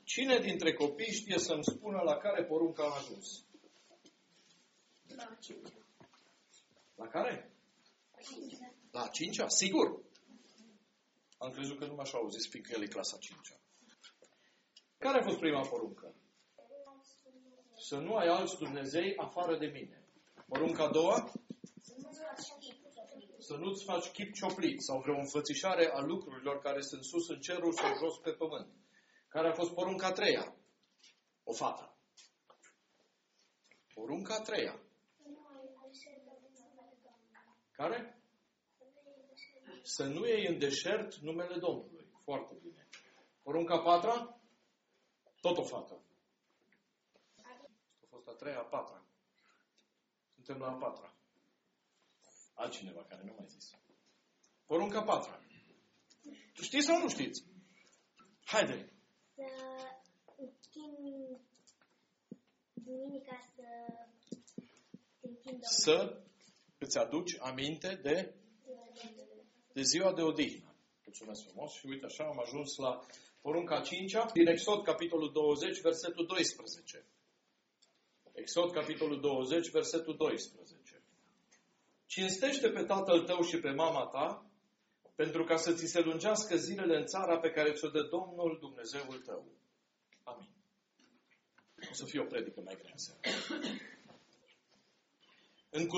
Cine dintre copii știe să-mi spună la care poruncă am ajuns? La 5. La care? La a 5-a? Sigur. Am crezut că nu m-aș auzi, fiindcă el e clasa 5-a. Care a fost prima poruncă? Să nu ai alți Dumnezei afară de mine. Porunca a doua? Să nu-ți faci chip cioplit sau vreo înfățișare a lucrurilor care sunt sus în cerul sau jos pe pământ. Care a fost porunca a treia? O fată. Porunca a treia. Care? Să nu iei în deșert numele Domnului. Foarte bine. Porunca a patra? Tot o fată. A fost a treia, a patra. Suntem la a patra. Altcineva care nu mai zis. Porunca a patra. Tu știți sau nu știți? Haide. Să închini duminica să te închini Domnului. Să îți aduci aminte de ziua de odihnă. Mulțumesc frumos. Și uite așa am ajuns la porunca a 5-a din Exod, capitolul 20, versetul 12. Exod, capitolul 20, versetul 12. Cinstește pe tatăl tău și pe mama ta, pentru ca să ți se lungească zilele în țara pe care ți-o dă Domnul Dumnezeul tău. Amin. O să fie o predică mai grea seara. În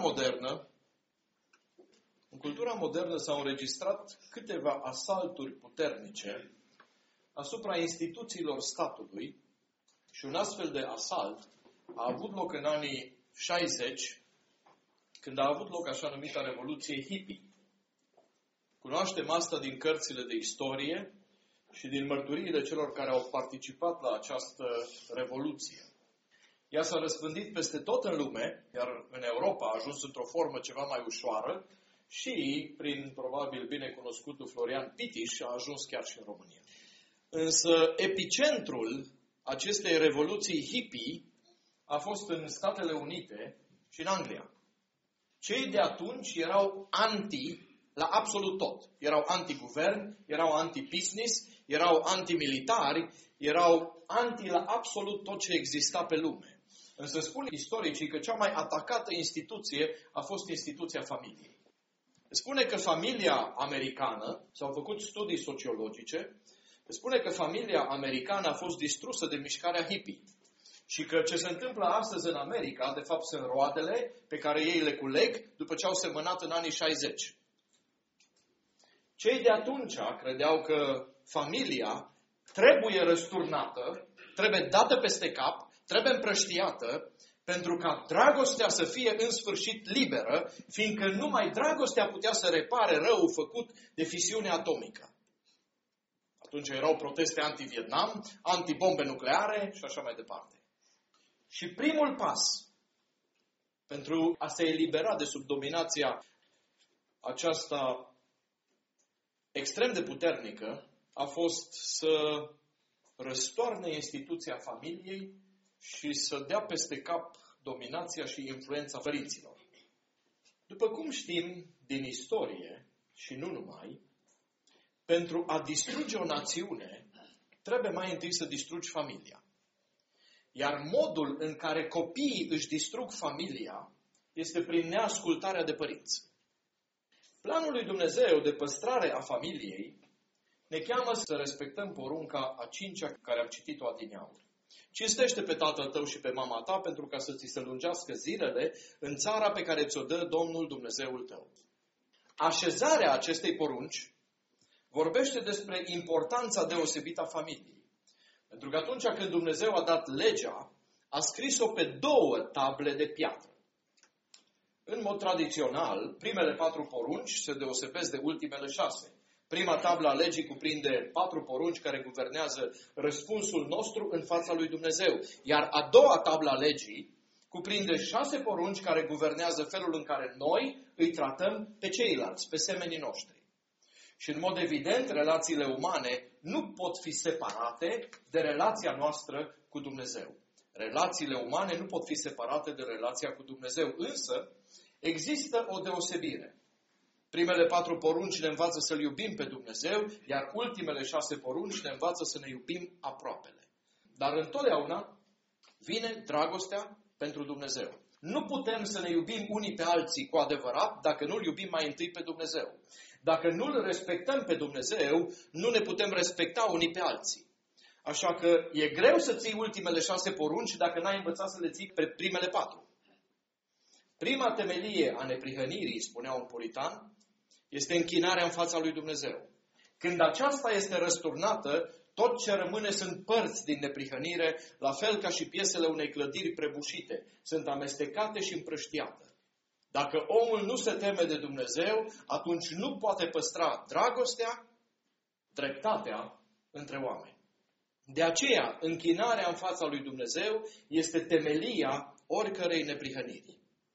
cultura modernă s-au înregistrat câteva asalturi puternice asupra instituțiilor statului și un astfel de asalt a avut loc în anii 60, când a avut loc așa numita Revoluție Hippie. Cunoaștem asta din cărțile de istorie și din mărturiile celor care au participat la această revoluție. Ea s-a răspândit peste tot în lume, iar în Europa a ajuns într-o formă ceva mai ușoară și, prin probabil binecunoscutul Florian Pitiș, a ajuns chiar și în România. Însă epicentrul acestei revoluții hippie a fost în Statele Unite și în Anglia. Cei de atunci erau anti la absolut tot. Erau anti-guvern, erau anti-business, erau anti-militari, erau anti la absolut tot ce exista pe lume. Însă spun istoricii că cea mai atacată instituție a fost instituția familiei. Spune că familia americană, s-au făcut studii sociologice, spune că familia americană a fost distrusă de mișcarea hippie. Și că ce se întâmplă astăzi în America, de fapt, sunt roadele pe care ei le culeg după ce au semănat în anii 60. Cei de atunci credeau că familia trebuie răsturnată, trebuie dată peste cap, trebuie împrăștiată, pentru ca dragostea să fie în sfârșit liberă, fiindcă numai dragostea putea să repare răul făcut de fisiune atomică. Atunci erau proteste anti-Vietnam, anti-bombe nucleare și așa mai departe. Și primul pas pentru a se elibera de sub dominația aceasta extrem de puternică a fost să răstoarne instituția familiei și să dea peste cap dominația și influența părinților. După cum știm din istorie și nu numai, pentru a distruge o națiune trebuie mai întâi să distrugi familia. Iar modul în care copiii își distrug familia este prin neascultarea de părinți. Planul lui Dumnezeu de păstrare a familiei ne cheamă să respectăm porunca a 5-a care am citit-o adineauri. Cinstește pe tatăl tău și pe mama ta pentru ca să ți se lungească zilele în țara pe care ți-o dă Domnul Dumnezeul tău. Așezarea acestei porunci vorbește despre importanța deosebită a familiei. Pentru că atunci când Dumnezeu a dat legea, a scris-o pe 2 table de piatră. În mod tradițional, primele 4 porunci se deosebesc de ultimele 6. Prima tablă a legii cuprinde 4 porunci care guvernează răspunsul nostru în fața lui Dumnezeu. Iar a doua tablă a legii cuprinde 6 porunci care guvernează felul în care noi îi tratăm pe ceilalți, pe semenii noștri. Și în mod evident, relațiile umane nu pot fi separate de relația noastră cu Dumnezeu. Relațiile umane nu pot fi separate de relația cu Dumnezeu, însă există o deosebire. Primele 4 porunci ne învață să-L iubim pe Dumnezeu, iar ultimele 6 porunci ne învață să ne iubim aproapele. Dar întotdeauna vine dragostea pentru Dumnezeu. Nu putem să ne iubim unii pe alții cu adevărat dacă nu-L iubim mai întâi pe Dumnezeu. Dacă nu-L respectăm pe Dumnezeu, nu ne putem respecta unii pe alții. Așa că e greu să ții ultimele 6 porunci dacă n-ai învățat să le ții pe primele 4. Prima temelie a neprihănirii, spunea un puritan, este închinarea în fața lui Dumnezeu. Când aceasta este răsturnată, tot ce rămâne sunt părți din neprihănire, la fel ca și piesele unei clădiri prăbușite. Sunt amestecate și împrăștiate. Dacă omul nu se teme de Dumnezeu, atunci nu poate păstra dragostea, dreptatea între oameni. De aceea, închinarea în fața lui Dumnezeu este temelia oricărei neprihăniri.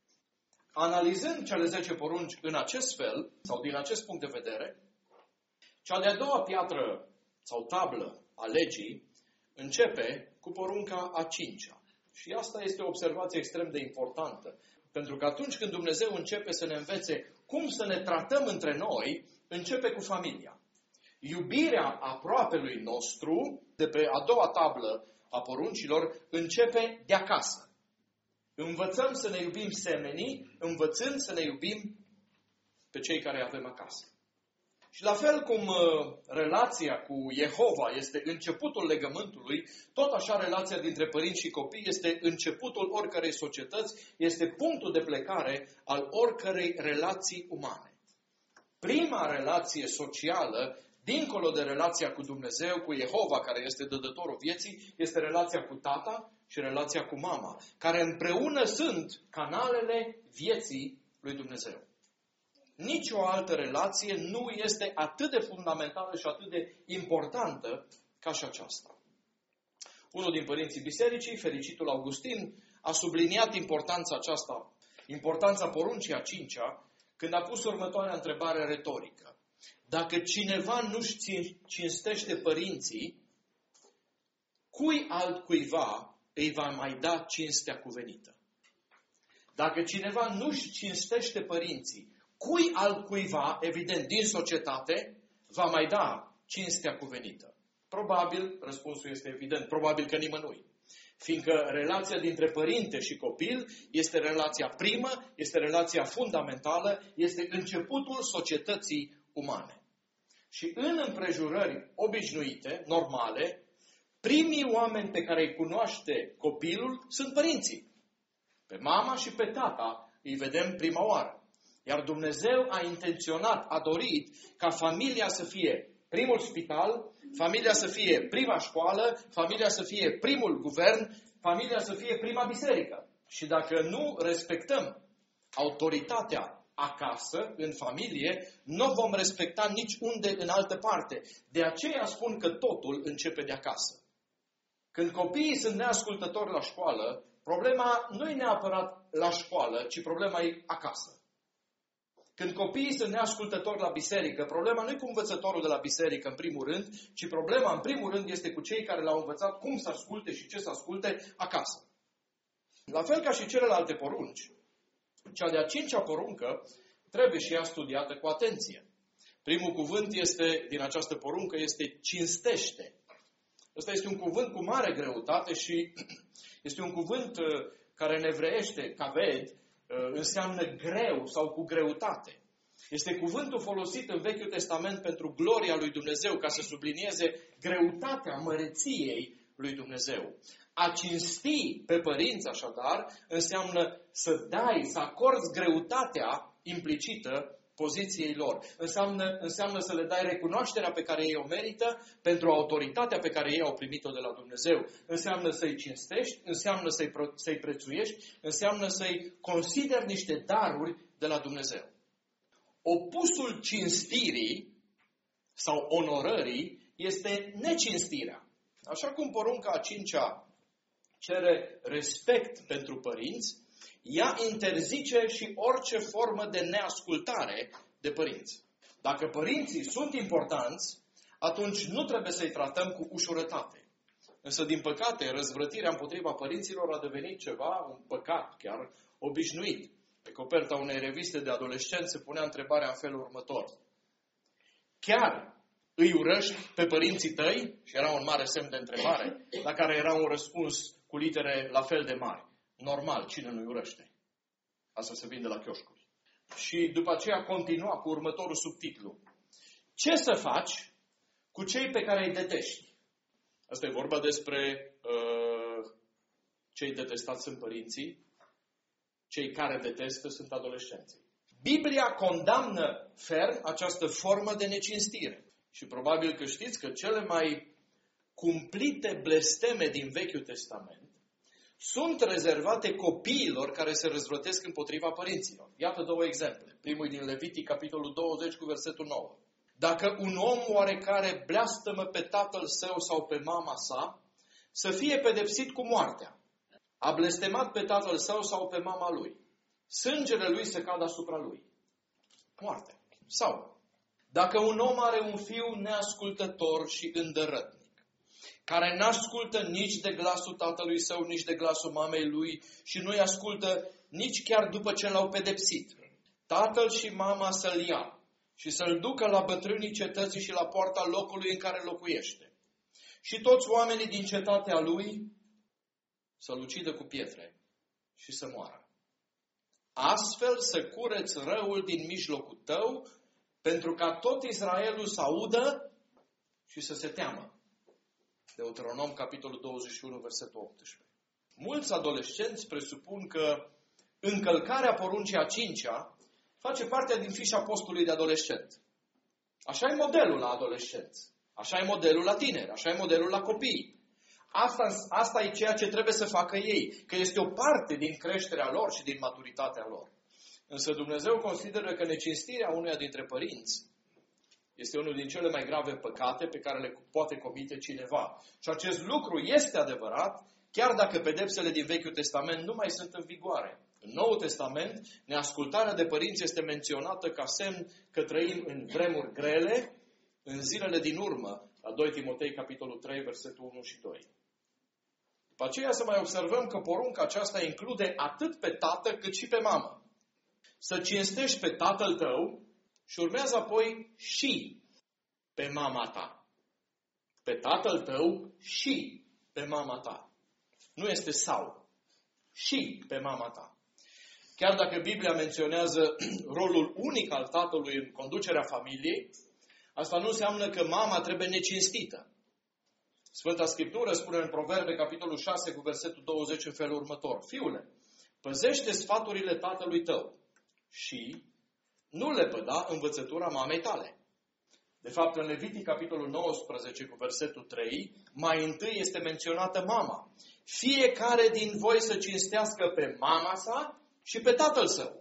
Analizând cele 10 porunci în acest fel, sau din acest punct de vedere, cea de-a doua piatră sau tablă a legii începe cu porunca a 5-a. Și asta este o observație extrem de importantă. Pentru că atunci când Dumnezeu începe să ne învețe cum să ne tratăm între noi, începe cu familia. Iubirea aproapelui nostru, de pe a doua tablă a poruncilor, începe de acasă. Învățăm să ne iubim semenii, învățând să ne iubim pe cei care avem acasă. Și la fel cum relația cu Jehova este începutul legământului, tot așa relația dintre părinți și copii este începutul oricărei societăți, este punctul de plecare al oricărei relații umane. Prima relație socială, dincolo de relația cu Dumnezeu, cu Jehova, care este dădătorul vieții, este relația cu tata și relația cu mama, care împreună sunt canalele vieții lui Dumnezeu. Nici o altă relație nu este atât de fundamentală și atât de importantă ca și aceasta. Unul din părinții bisericii, fericitul Augustin, a subliniat importanța aceasta, importanța poruncii a 5-a, când a pus următoarea întrebare retorică. Dacă cineva nu-și cinstește părinții, cui altcuiva îi va mai da cinstea cuvenită? Dacă cineva nu-și cinstește părinții, cui altcuiva, evident, din societate, va mai da cinstea cuvenită? Probabil, răspunsul este evident, probabil că nimănui. Fiindcă relația dintre părinte și copil este relația primă, este relația fundamentală, este începutul societății umane. Și în împrejurări obișnuite, normale, primii oameni pe care îi cunoaște copilul sunt părinții. Pe mama și pe tata îi vedem prima oară. Iar Dumnezeu a intenționat, a dorit ca familia să fie primul spital, familia să fie prima școală, familia să fie primul guvern, familia să fie prima biserică. Și dacă nu respectăm autoritatea acasă, în familie, nu vom respecta nici unde în altă parte. De aceea spun că totul începe de acasă. Când copiii sunt neascultători la școală, problema nu e neapărat la școală, ci problema e acasă. Când copiii sunt neascultători la biserică, problema nu e cu învățătorul de la biserică în primul rând, ci problema în primul rând este cu cei care l-au învățat cum să asculte și ce să asculte acasă. La fel ca și celelalte porunci, cea de-a 5-a poruncă trebuie și ea studiată cu atenție. Primul cuvânt din această poruncă este cinstește. Ăsta este un cuvânt cu mare greutate și este un cuvânt care în evreiește, kaved, înseamnă greu sau cu greutate. Este cuvântul folosit în Vechiul Testament pentru gloria lui Dumnezeu, ca să sublinieze greutatea măreției lui Dumnezeu. A cinsti pe părinți, așadar, înseamnă să dai, să acorzi greutatea implicită poziției lor. Înseamnă să le dai recunoașterea pe care ei o merită pentru autoritatea pe care ei au primit-o de la Dumnezeu. Înseamnă să-i cinstești, înseamnă să-i prețuiești, înseamnă să-i consideri niște daruri de la Dumnezeu. Opusul cinstirii sau onorării este necinstirea. Așa cum porunca a 5-a cere respect pentru părinți, ea interzice și orice formă de neascultare de părinți. Dacă părinții sunt importanți, atunci nu trebuie să-i tratăm cu ușurătate. Însă, din păcate, răzvrătirea împotriva părinților a devenit ceva, un păcat chiar obișnuit. Pe coperta unei reviste de adolescenți se punea întrebarea în felul următor. Chiar Îi urăști pe părinții tăi? Și era un mare semn de întrebare, la care era un răspuns cu litere la fel de mari. Normal, cine nu-i urăște? Asta se vinde la chioșcuri. Și după aceea continua cu următorul subtitlu. Ce să faci cu cei pe care îi detești? Asta e vorba despre cei detestați sunt părinții, cei care detestă sunt adolescenții. Biblia condamnă ferm această formă de necinstire. Și probabil că știți că cele mai cumplite blesteme din Vechiul Testament sunt rezervate copiilor care se răzvrătesc împotriva părinților. Iată două exemple. Primul din Levitic, capitolul 20, cu versetul 9. Dacă un om oarecare bleastămă pe tatăl său sau pe mama sa, să fie pedepsit cu moartea. A blestemat pe tatăl său sau pe mama lui. Sângele lui se cadă asupra lui. Moartea. Sau, dacă un om are un fiu neascultător și îndărătnic, care n-ascultă nici de glasul tatălui său, nici de glasul mamei lui și nu-i ascultă nici chiar după ce l-au pedepsit, tatăl și mama să-l ia și să-l ducă la bătrânii cetății și la poarta locului în care locuiește. Și toți oamenii din cetatea lui să-l ucidă cu pietre și să moară. Astfel să cureți răul din mijlocul tău, pentru ca tot Israelul să audă și să se teamă. Deuteronom, capitolul 21, versetul 18. Mulți adolescenți presupun că încălcarea poruncii a 5-a face parte din fișa postului de adolescent. Așa e modelul la adolescenți. Așa e modelul la tineri. Așa e modelul la copii. Asta e ceea ce trebuie să facă ei. Că este o parte din creșterea lor și din maturitatea lor. Însă Dumnezeu consideră că necinstirea unuia dintre părinți este unul din cele mai grave păcate pe care le poate comite cineva. Și acest lucru este adevărat, chiar dacă pedepsele din Vechiul Testament nu mai sunt în vigoare. În Noul Testament, neascultarea de părinți este menționată ca semn că trăim în vremuri grele, în zilele din urmă, la 2 Timotei, capitolul 3, versetul 1 și 2. După aceea să mai observăm că porunca aceasta include atât pe tată cât și pe mamă. Să cinstești pe tatăl tău și urmează apoi și pe mama ta. Pe tatăl tău și pe mama ta. Nu este sau. Și pe mama ta. Chiar dacă Biblia menționează rolul unic al tatălui în conducerea familiei, asta nu înseamnă că mama trebuie necinstită. Sfânta Scriptură spune în Proverbe, capitolul 6, cu versetul 20, în felul următor. Fiule, păzește sfaturile tatălui tău și nu le păda învățătura mamei tale. De fapt, în Levitic, capitolul 19, cu versetul 3, mai întâi este menționată mama. Fiecare din voi să cinstească pe mama sa și pe tatăl său.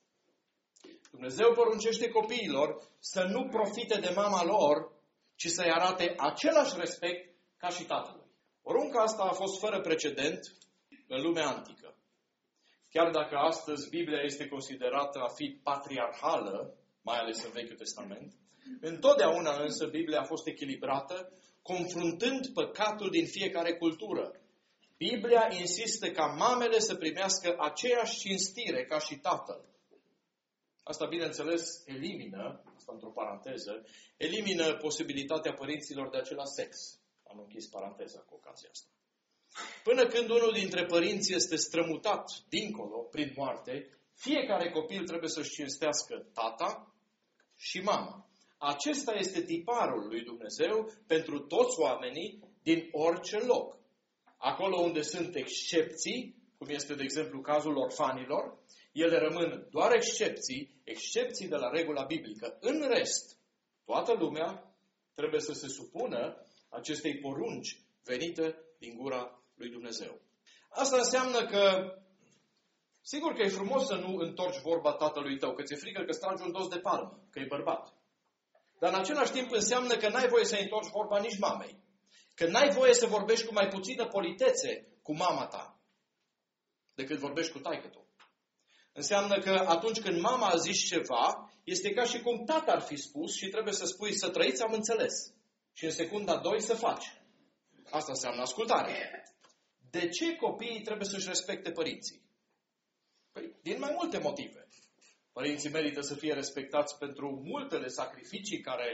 Dumnezeu poruncește copiilor să nu profite de mama lor, ci să-i arate același respect ca și tatălui. Porunca asta a fost fără precedent în lumea antică. Chiar dacă astăzi Biblia este considerată a fi patriarhală, mai ales în Vechiul Testament, întotdeauna însă Biblia a fost echilibrată, confruntând păcatul din fiecare cultură. Biblia insistă ca mamele să primească aceeași cinstire ca și tatăl. Asta, bineînțeles, elimină, asta într-o paranteză, elimină posibilitatea părinților de același sex. Am închis paranteza cu ocazia asta. Până când unul dintre părinți este strămutat dincolo, prin moarte, fiecare copil trebuie să-și cinstească tata și mama. Acesta este tiparul lui Dumnezeu pentru toți oamenii din orice loc. Acolo unde sunt excepții, cum este, de exemplu, cazul orfanilor, ele rămân doar excepții de la regula biblică. În rest, toată lumea trebuie să se supună acestei porunci venite din gura lui Dumnezeu. Asta înseamnă că, sigur că e frumos să nu întorci vorba tatălui tău, că ți-e frică că stragi un dos de palmă, că e bărbat. Dar în același timp înseamnă că n-ai voie să întorci vorba nici mamei. Că n-ai voie să vorbești cu mai puțină politețe cu mama ta decât vorbești cu taică-tu. Înseamnă că atunci când mama a zis ceva, este ca și cum tata ar fi spus și trebuie să spui să trăiți, am înțeles. Și în secunda 2 să faci. Asta înseamnă ascultare. De ce copiii trebuie să-și respecte părinții? Păi, din mai multe motive. Părinții merită să fie respectați pentru multele sacrificii care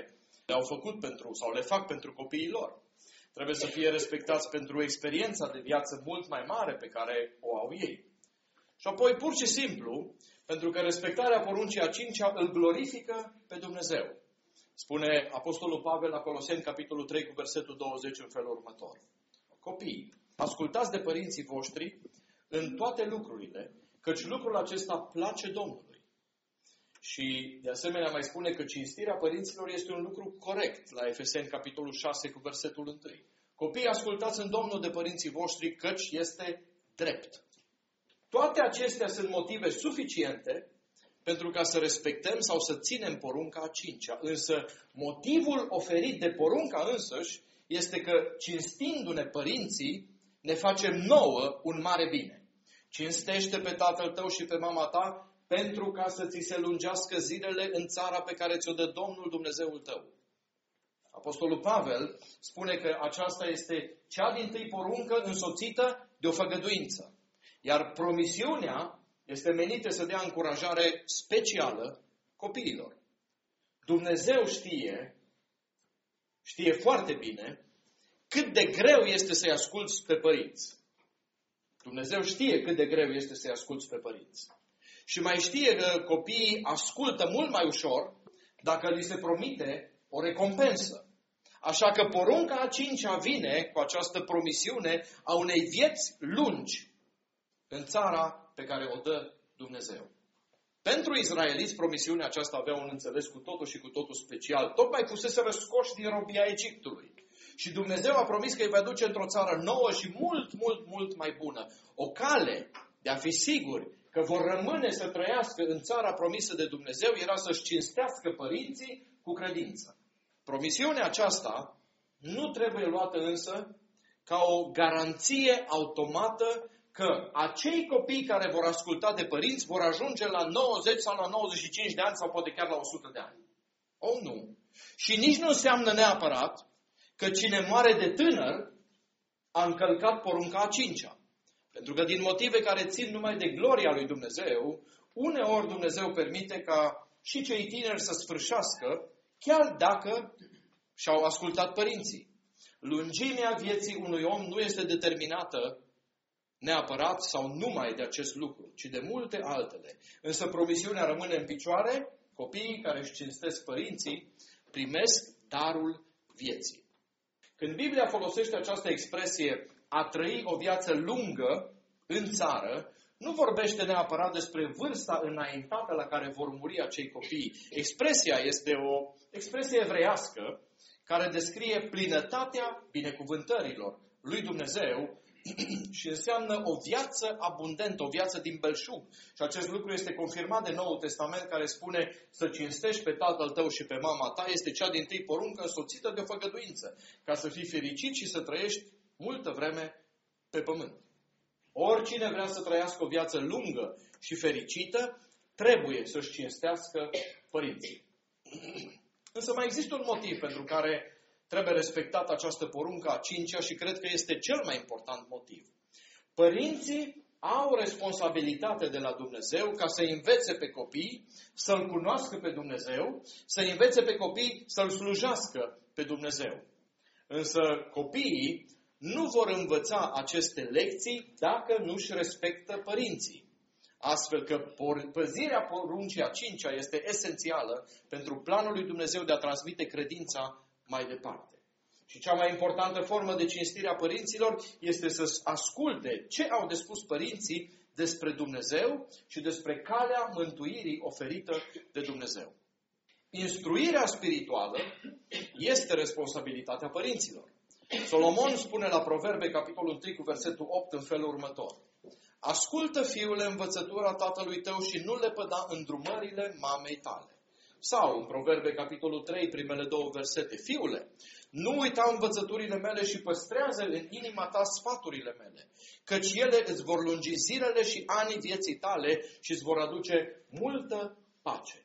le-au făcut pentru, sau le fac pentru copiii lor. Trebuie să fie respectați pentru experiența de viață mult mai mare pe care o au ei. Și apoi, pur și simplu, pentru că respectarea poruncii a 5-a îl glorifică pe Dumnezeu. Spune Apostolul Pavel la Coloseni, capitolul 3, cu versetul 20 în felul următor. Copii, ascultați de părinții voștri în toate lucrurile, căci lucrul acesta place Domnului. Și, de asemenea, mai spune că cinstirea părinților este un lucru corect, la Efeseni, capitolul 6, cu versetul 1. Copiii, ascultați în Domnul de părinții voștri, căci este drept. Toate acestea sunt motive suficiente pentru ca să respectăm sau să ținem porunca a 5-a. Însă, motivul oferit de porunca însăși este că, cinstindu-ne părinții, ne facem nouă un mare bine. Cinstește pe tatăl tău și pe mama ta, pentru ca să ți se lungească zilele în țara pe care ți-o dă Domnul Dumnezeul tău. Apostolul Pavel spune că aceasta este cea dintâi poruncă însoțită de o făgăduință. Iar promisiunea este menită să dea încurajare specială copiilor. Dumnezeu știe foarte bine cât de greu este să-i asculți pe părinți. Dumnezeu știe cât de greu este să-i asculți pe părinți. Și mai știe că copiii ascultă mult mai ușor dacă li se promite o recompensă. Așa că porunca a 5-a vine cu această promisiune a unei vieți lungi în țara pe care o dă Dumnezeu. Pentru israeliți, promisiunea aceasta avea un înțeles cu totul și cu totul special. Tocmai fusese răscoși din robia Egiptului. Și Dumnezeu a promis că îi va duce într-o țară nouă și mult mai bună. O cale de a fi siguri că vor rămâne să trăiască în țara promisă de Dumnezeu era să-și cinstească părinții cu credință. Promisiunea aceasta nu trebuie luată însă ca o garanție automată că acei copii care vor asculta de părinți vor ajunge la 90 sau la 95 de ani sau poate chiar la 100 de ani. Nu. Și nici nu înseamnă neapărat că cine moare de tânăr a încălcat porunca a 5-a. Pentru că din motive care țin numai de gloria lui Dumnezeu, uneori Dumnezeu permite ca și cei tineri să sfârșească, chiar dacă și-au ascultat părinții. Lungimea vieții unui om nu este determinată neapărat sau numai de acest lucru, ci de multe altele. Însă promisiunea rămâne în picioare, copiii care își cinstesc părinții primesc darul vieții. Când Biblia folosește această expresie a trăi o viață lungă în țară, nu vorbește neapărat despre vârsta înaintată la care vor muri acei copii. Expresia este o expresie evreiască care descrie plinătatea binecuvântărilor lui Dumnezeu și înseamnă o viață abundentă, o viață din belșug. Și acest lucru este confirmat de Noul Testament, care spune să cinstești pe tatăl tău și pe mama ta, este cea dintâi poruncă însoțită de o făgăduință, ca să fii fericit și să trăiești multă vreme pe pământ. Oricine vrea să trăiască o viață lungă și fericită, trebuie să-și cinstească părinții. Însă mai există un motiv pentru care trebuie respectată această poruncă a 5-a și cred că este cel mai important motiv. Părinții au responsabilitate de la Dumnezeu ca să învețe pe copii să-L cunoască pe Dumnezeu, să învețe pe copii să-L slujească pe Dumnezeu. Însă copiii nu vor învăța aceste lecții dacă nu-și respectă părinții. Astfel că păzirea poruncii a 5-a este esențială pentru planul lui Dumnezeu de a transmite credința mai departe. Și cea mai importantă formă de cinstire a părinților este să asculte ce au de spus părinții despre Dumnezeu și despre calea mântuirii oferită de Dumnezeu. Instruirea spirituală este responsabilitatea părinților. Solomon spune la Proverbe, capitolul 1, cu versetul 8, în felul următor. Ascultă, fiule, învățătura tatălui tău și nu le păda îndrumările mamei tale. Sau, în Proverbe, capitolul 3, primele 2 versete. Fiule, nu uita învățăturile mele și păstrează în inima ta sfaturile mele, căci ele îți vor lungi zilele și anii vieții tale și îți vor aduce multă pace.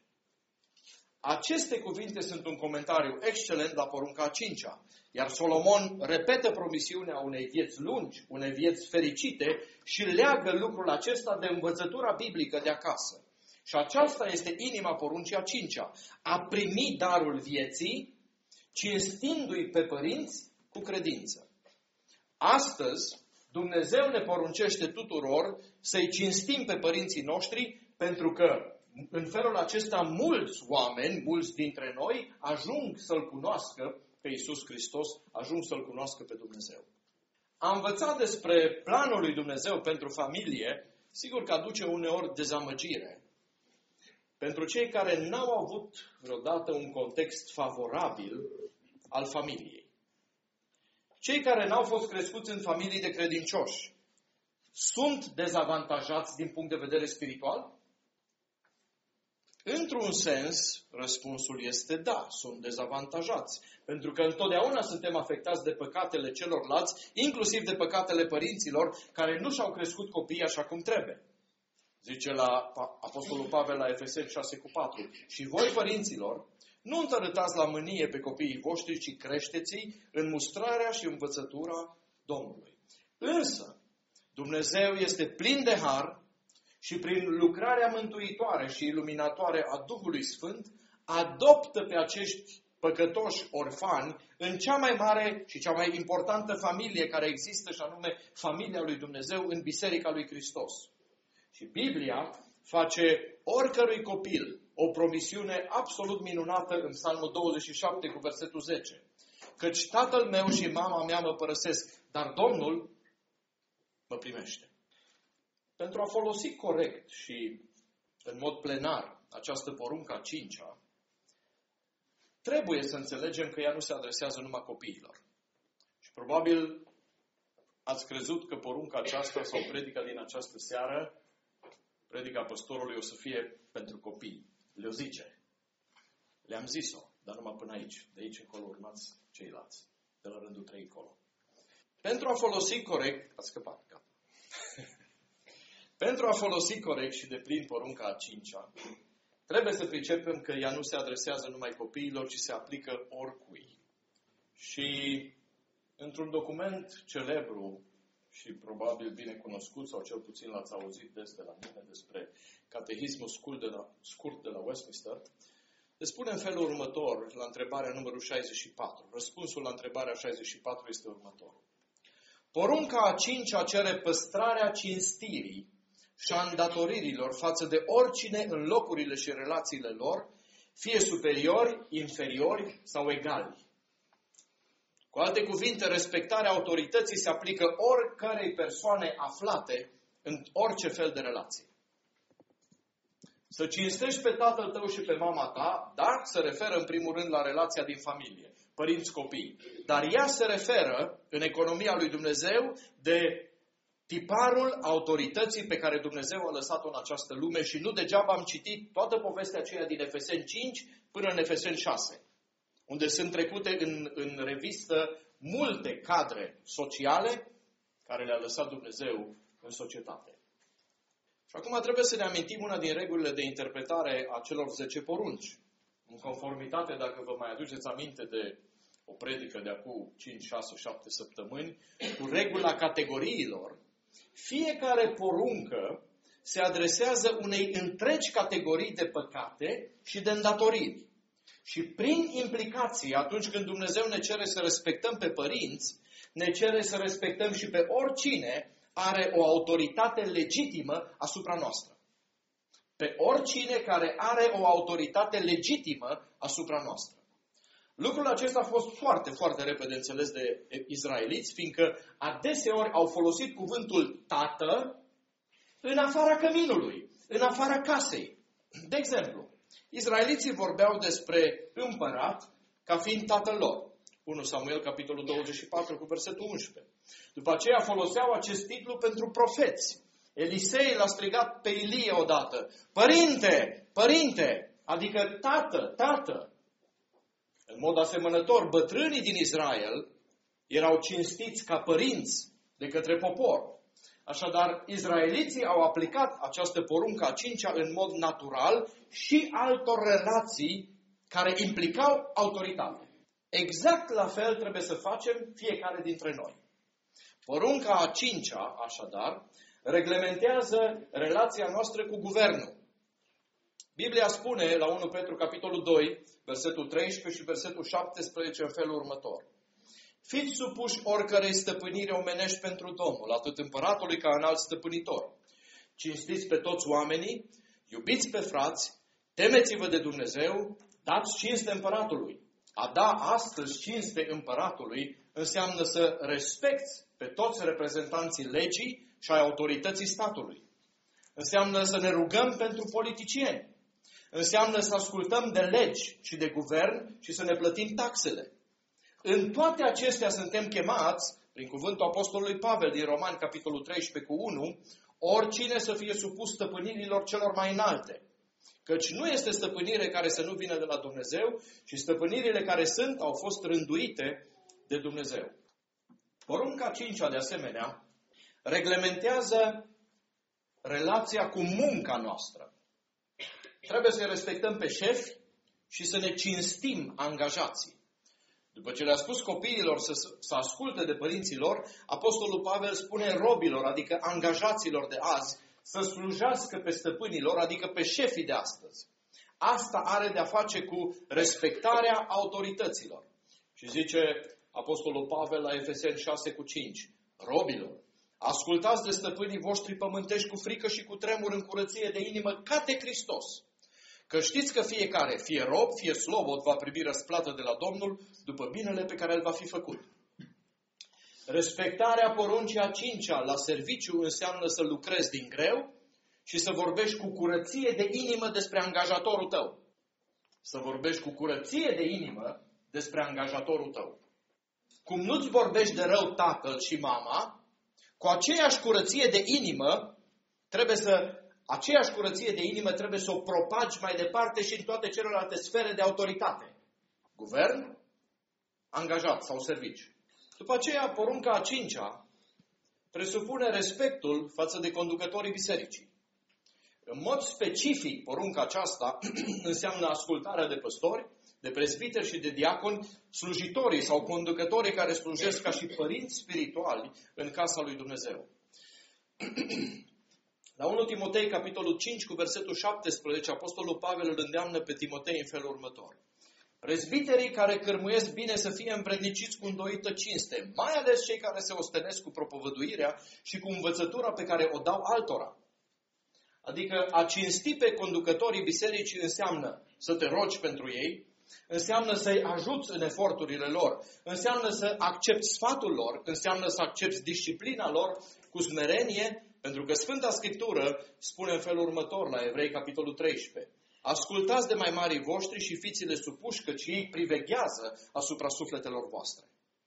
Aceste cuvinte sunt un comentariu excelent la porunca a 5-a, iar Solomon repetă promisiunea unei vieți lungi, unei vieți fericite și leagă lucrul acesta de învățătura biblică de acasă. Și aceasta este inima poruncii a 5-a, a primi darul vieții cinstindu-i pe părinți cu credință. Astăzi, Dumnezeu ne poruncește tuturor să-i cinstim pe părinții noștri, pentru că în felul acesta mulți oameni, mulți dintre noi, ajung să-L cunoască pe Iisus Hristos, ajung să-L cunoască pe Dumnezeu. A învăța despre planul lui Dumnezeu pentru familie, sigur că aduce uneori dezamăgire. Pentru cei care n-au avut vreodată un context favorabil al familiei. Cei care n-au fost crescuți în familii de credincioși sunt dezavantajați din punct de vedere spiritual? Într-un sens, răspunsul este da, sunt dezavantajați. Pentru că întotdeauna suntem afectați de păcatele celorlalți, inclusiv de păcatele părinților care nu și-au crescut copiii așa cum trebuie. Zice la Apostolul Pavel la Efeseni 6:4. Și voi, părinților, nu întărâtați la mânie pe copiii voștri, ci creșteți-i în mustrarea și învățătura Domnului. Însă, Dumnezeu este plin de har și prin lucrarea mântuitoare și iluminatoare a Duhului Sfânt, adoptă pe acești păcătoși orfani în cea mai mare și cea mai importantă familie care există, și anume familia lui Dumnezeu în Biserica lui Hristos. Și Biblia face oricărui copil o promisiune absolut minunată în Psalmul 27 cu versetul 10. Căci tatăl meu și mama mea mă părăsesc, dar Domnul mă primește. Pentru a folosi corect și în mod plenar această poruncă a 5-a, trebuie să înțelegem că ea nu se adresează numai copiilor. Și probabil ați crezut că porunca aceasta sau predica din această seară, predica păstorului, o să fie pentru copii. Le-o zice. Le-am zis-o, dar numai până aici. De aici încolo urmați ceilalți. De la rândul 3 încolo. Pentru a folosi corect, a scăpat cap. Pentru a folosi corect și deplin porunca a 5-a, trebuie să pricepem că ea nu se adresează numai copiilor, ci se aplică oricui. Și într-un document celebru și probabil bine cunoscut, sau cel puțin l-ați auzit des de la mine, despre Catehismul scurt de la Westminster, se spune în felul următor, la întrebarea numărul 64. Răspunsul la întrebarea 64 este următorul. Porunca a 5-a cere păstrarea cinstirii și a îndatoririlor față de oricine în locurile și relațiile lor, fie superiori, inferiori sau egali. Cu alte cuvinte, respectarea autorității se aplică oricărei persoane aflate în orice fel de relație. Să cinstești pe tatăl tău și pe mama ta, da, se referă în primul rând la relația din familie, părinți-copii. Dar ea se referă, în economia lui Dumnezeu, de tiparul autorității pe care Dumnezeu a lăsat-o în această lume și nu degeaba am citit toată povestea aceea din Efeseni 5 până în Efeseni 6, unde sunt trecute în revistă multe cadre sociale care le-a lăsat Dumnezeu în societate. Și acum trebuie să ne amintim una din regulile de interpretare a celor 10 porunci. În conformitate, dacă vă mai aduceți aminte de o predică de acum 5, 6, 7 săptămâni, cu regula categoriilor, fiecare poruncă se adresează unei întregi categorii de păcate și de îndatoriri. Și prin implicație, atunci când Dumnezeu ne cere să respectăm pe părinți, ne cere să respectăm și pe oricine are o autoritate legitimă asupra noastră. Pe oricine care are o autoritate legitimă asupra noastră. Lucrul acesta a fost foarte, foarte repede înțeles de izraeliți, fiindcă adeseori au folosit cuvântul tată în afara căminului, în afara casei. De exemplu, izraeliții vorbeau despre împărat ca fiind tatăl lor. 1 Samuel, capitolul 24, cu versetul 11. După aceea foloseau acest titlu pentru profeți. Elisei l-a strigat pe Ilie odată. Părinte, părinte, adică tată, tată. În mod asemănător, bătrânii din Israel erau cinstiți ca părinți de către popor. Așadar, izraeliții au aplicat această poruncă a 5-a în mod natural și altor relații care implicau autoritate. Exact la fel trebuie să facem fiecare dintre noi. Porunca a 5-a, așadar, reglementează relația noastră cu guvernul. Biblia spune la 1 Petru capitolul 2, versetul 13 și versetul 17 în felul următor. Fiți supuși oricărei stăpânire omenești pentru Domnul, atât împăratului ca înalt stăpânitor. Cinstiți pe toți oamenii, iubiți pe frați, temeți-vă de Dumnezeu, dați cinste împăratului. A da astăzi cinste împăratului înseamnă să respecti pe toți reprezentanții legii și ai autorității statului. Înseamnă să ne rugăm pentru politicieni. Înseamnă să ascultăm de legi și de guvern și să ne plătim taxele. În toate acestea suntem chemați, prin cuvântul Apostolului Pavel din Romani, capitolul 13 cu 1, oricine să fie supus stăpânirilor celor mai înalte. Căci nu este stăpânire care să nu vină de la Dumnezeu, și stăpânirile care sunt au fost rânduite de Dumnezeu. Porunca 5-a, de asemenea, reglementează relația cu munca noastră. Trebuie să respectăm pe șefi și să ne cinstim angajații. După ce le-a spus copiilor să asculte de părinții lor, Apostolul Pavel spune robilor, adică angajaților de azi, să slujească pe stăpânilor, adică pe șefii de astăzi. Asta are de-a face cu respectarea autorităților. Și zice Apostolul Pavel la Efeseni 6 cu 5, robilor, ascultați de stăpânii voștri pământești cu frică și cu tremur în curăție de inimă ca de Hristos. Că știți că fiecare, fie rob, fie slobod, va primi răsplată de la Domnul după binele pe care îl va fi făcut. Respectarea poruncii a 5-a la serviciu înseamnă să lucrezi din greu și să vorbești cu curăție de inimă despre angajatorul tău. Să vorbești cu curăție de inimă despre angajatorul tău. Cum nu-ți vorbești de rău tatăl și mama, cu aceeași curăție de inimă trebuie să o propagi mai departe și în toate celelalte sfere de autoritate. Guvern, angajat sau serviciu. După aceea, porunca a 5-a presupune respectul față de conducătorii bisericii. În mod specific, porunca aceasta înseamnă ascultarea de păstori, de prezbiteri și de diaconi, slujitorii sau conducătorii care slujesc ca și părinți spirituali în casa lui Dumnezeu. La 1 Timotei, capitolul 5, cu versetul 17, Apostolul Pavel îl îndeamnă pe Timotei în felul următor. Prezbiterii care cârmuiesc bine să fie împredniciți cu îndoită cinste, mai ales cei care se ostenesc cu propovăduirea și cu învățătura pe care o dau altora. Adică a cinsti pe conducătorii bisericii înseamnă să te rogi pentru ei, înseamnă să-i ajuți în eforturile lor, înseamnă să accepti sfatul lor, înseamnă să accepti disciplina lor cu smerenie, pentru că Sfânta Scriptură spune în felul următor la Evrei, capitolul 13. Ascultați de mai marii voștri și fiți-le supuși, căci ei priveghează asupra sufletelor voastre.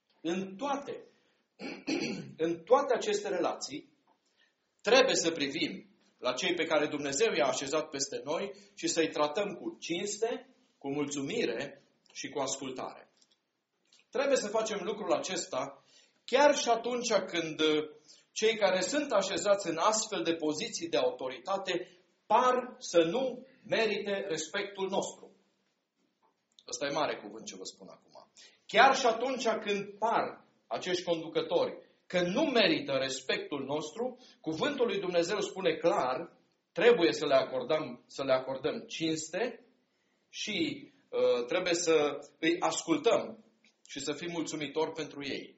În toate aceste relații, trebuie să privim la cei pe care Dumnezeu i-a așezat peste noi și să-i tratăm cu cinste, cu mulțumire și cu ascultare. Trebuie să facem lucrul acesta chiar și atunci când cei care sunt așezați în astfel de poziții de autoritate par să nu merite respectul nostru. Ăsta e mare cuvânt ce vă spun acum. Chiar și atunci când par acești conducători că nu merită respectul nostru, cuvântul lui Dumnezeu spune clar, trebuie să le acordăm cinste și trebuie să îi ascultăm și să fim mulțumitori pentru ei.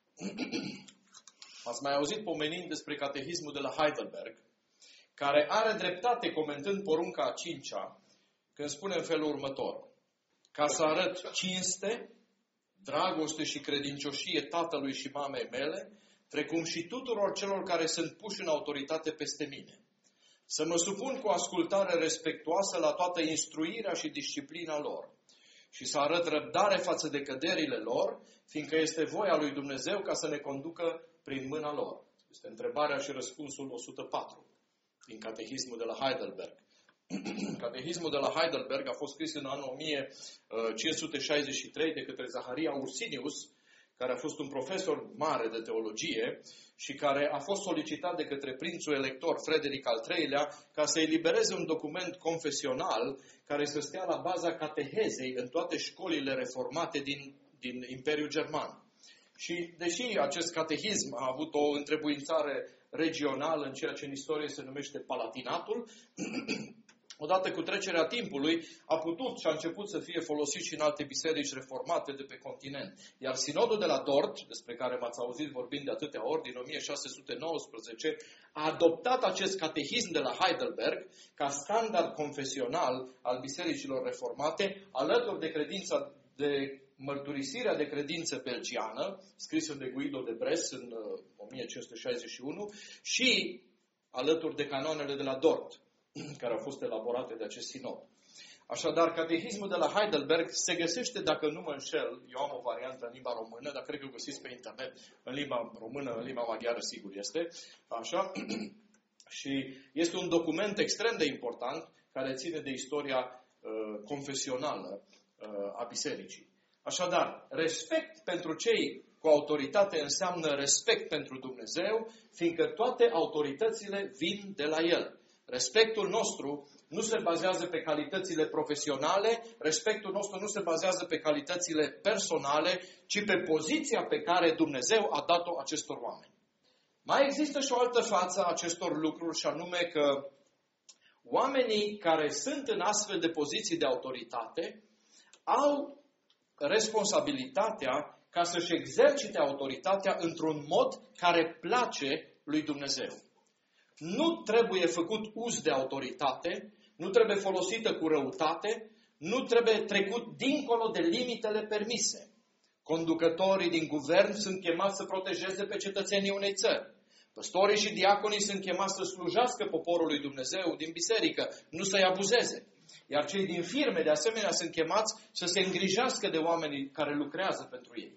Ați mai auzit pomenind despre catehismul de la Heidelberg, care are dreptate comentând porunca a 5-a, când spune în felul următor. Ca să arăt cinste, dragoste și credincioșie tatălui și mamei mele, precum și tuturor celor care sunt puși în autoritate peste mine. Să mă supun cu ascultare respectuoasă la toată instruirea și disciplina lor și să arăt răbdare față de căderile lor, fiindcă este voia lui Dumnezeu ca să ne conducă prin mâna lor. Este întrebarea și răspunsul 104 din Catehismul de la Heidelberg. Catehismul de la Heidelberg a fost scris în anul 1563 de către Zaharia Ursinius, care a fost un profesor mare de teologie și care a fost solicitat de către prințul elector Frederic al III-lea ca să elibereze un document confesional care să stea la baza catehezei în toate școlile reformate din Imperiul German. Și deși acest catehism a avut o întrebuințare regională în ceea ce în istorie se numește Palatinatul, odată cu trecerea timpului, a putut și a început să fie folosit și în alte biserici reformate de pe continent. Iar sinodul de la Dort, despre care m-ați auzit vorbind de atâtea ori, din 1619, a adoptat acest catehism de la Heidelberg ca standard confesional al bisericilor reformate, alături de credința de mărturisirea de credință belgiană, scrisă de Guido de Bres în 1561, și alături de canoanele de la Dort, care au fost elaborate de acest sinod. Așadar, catehismul de la Heidelberg se găsește, dacă nu mă înșel, eu am o variantă în limba română, dar cred că o găsiți pe internet, în limba română, în limba maghiară, sigur este, așa, și este un document extrem de important care ține de istoria confesională a bisericii. Așadar, respect pentru cei cu autoritate înseamnă respect pentru Dumnezeu, fiindcă toate autoritățile vin de la El. Respectul nostru nu se bazează pe calitățile profesionale, respectul nostru nu se bazează pe calitățile personale, ci pe poziția pe care Dumnezeu a dat-o acestor oameni. Mai există și o altă față a acestor lucruri, și anume că oamenii care sunt în astfel de poziții de autoritate au responsabilitatea ca să-și exercite autoritatea într-un mod care place lui Dumnezeu. Nu trebuie făcut uz de autoritate, nu trebuie folosită cu răutate, nu trebuie trecut dincolo de limitele permise. Conducătorii din guvern sunt chemați să protejeze pe cetățenii unei țări. Păstorii și diaconii sunt chemați să slujească poporului Dumnezeu din biserică, nu să-i abuzeze. Iar cei din firme, de asemenea, sunt chemați să se îngrijească de oamenii care lucrează pentru ei.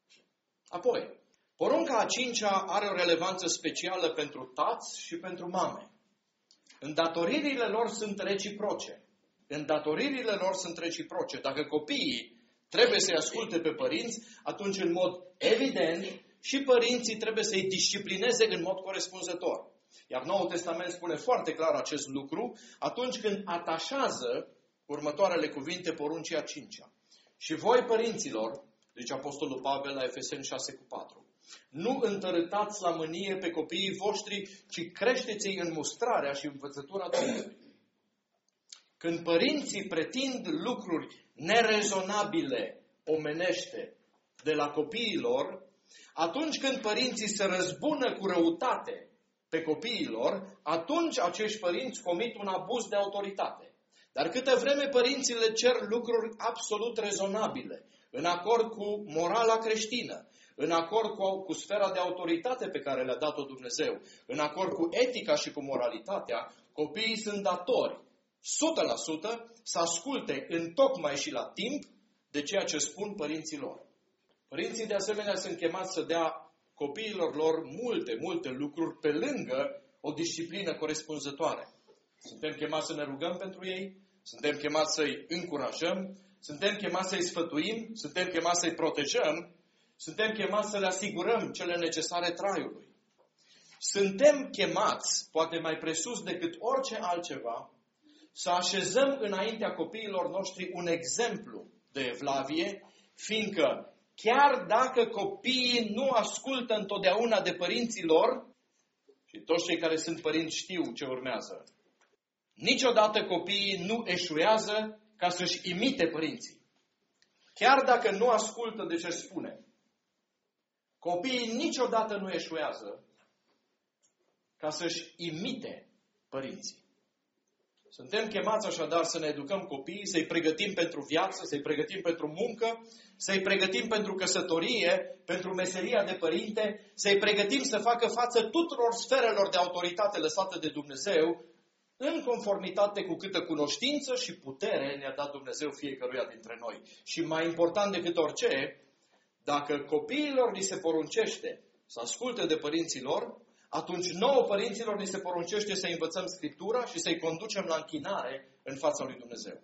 Apoi, porunca a 5-a are o relevanță specială pentru tați și pentru mame. Îndatoririle lor sunt reciproce. Îndatoririle lor sunt reciproce. Dacă copiii trebuie să-i asculte pe părinți, atunci în mod evident și părinții trebuie să-i disciplineze în mod corespunzător. Iar Noul Testament spune foarte clar acest lucru atunci când atașează următoarele cuvinte poruncii a 5-a. Și voi, părinților, zice Apostolul Pavel la Efeseni 6:4, nu întărâtați la mânie pe copiii voștri, ci creșteți-i în mustrarea și învățătura Domnului. Când părinții pretind lucruri nerezonabile, omenește, de la copiilor, atunci când părinții se răzbună cu răutate pe copiilor, atunci acești părinți comit un abuz de autoritate. Dar câte vreme părinții le cer lucruri absolut rezonabile, în acord cu morala creștină, în acord cu sfera de autoritate pe care le-a dat-o Dumnezeu, în acord cu etica și cu moralitatea, copiii sunt datori 100% să asculte întocmai și la timp de ceea ce spun părinții lor. Părinții de asemenea sunt chemați să dea copiilor lor multe lucruri pe lângă o disciplină corespunzătoare. Suntem chemați să ne rugăm pentru ei, suntem chemați să-i încurajăm, suntem chemați să-i sfătuim, suntem chemați să-i protejăm, suntem chemați să le asigurăm cele necesare traiului. Suntem chemați, poate mai presus decât orice altceva, să așezăm înaintea copiilor noștri un exemplu de evlavie, fiindcă chiar dacă copiii nu ascultă întotdeauna de părinții lor, și toți cei care sunt părinți știu ce urmează, niciodată copiii nu eșuează ca să-și imite părinții. Chiar dacă nu ascultă de ce spune, copiii niciodată nu eșuează ca să-și imite părinții. Suntem chemați așadar să ne educăm copiii, să-i pregătim pentru viață, să-i pregătim pentru muncă, să-i pregătim pentru căsătorie, pentru meseria de părinte, să-i pregătim să facă față tuturor sferelor de autoritate lăsate de Dumnezeu, în conformitate cu câtă cunoștință și putere ne-a dat Dumnezeu fiecăruia dintre noi. Și mai important decât orice, dacă copiilor li se poruncește să asculte de părinții lor, atunci nouă părinților ni se poruncește să învățăm Scriptura și să-i conducem la închinare în fața lui Dumnezeu.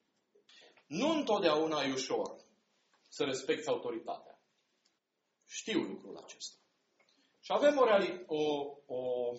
Nu întotdeauna e ușor să respecti autoritatea. Știu lucrul acesta. Și avem o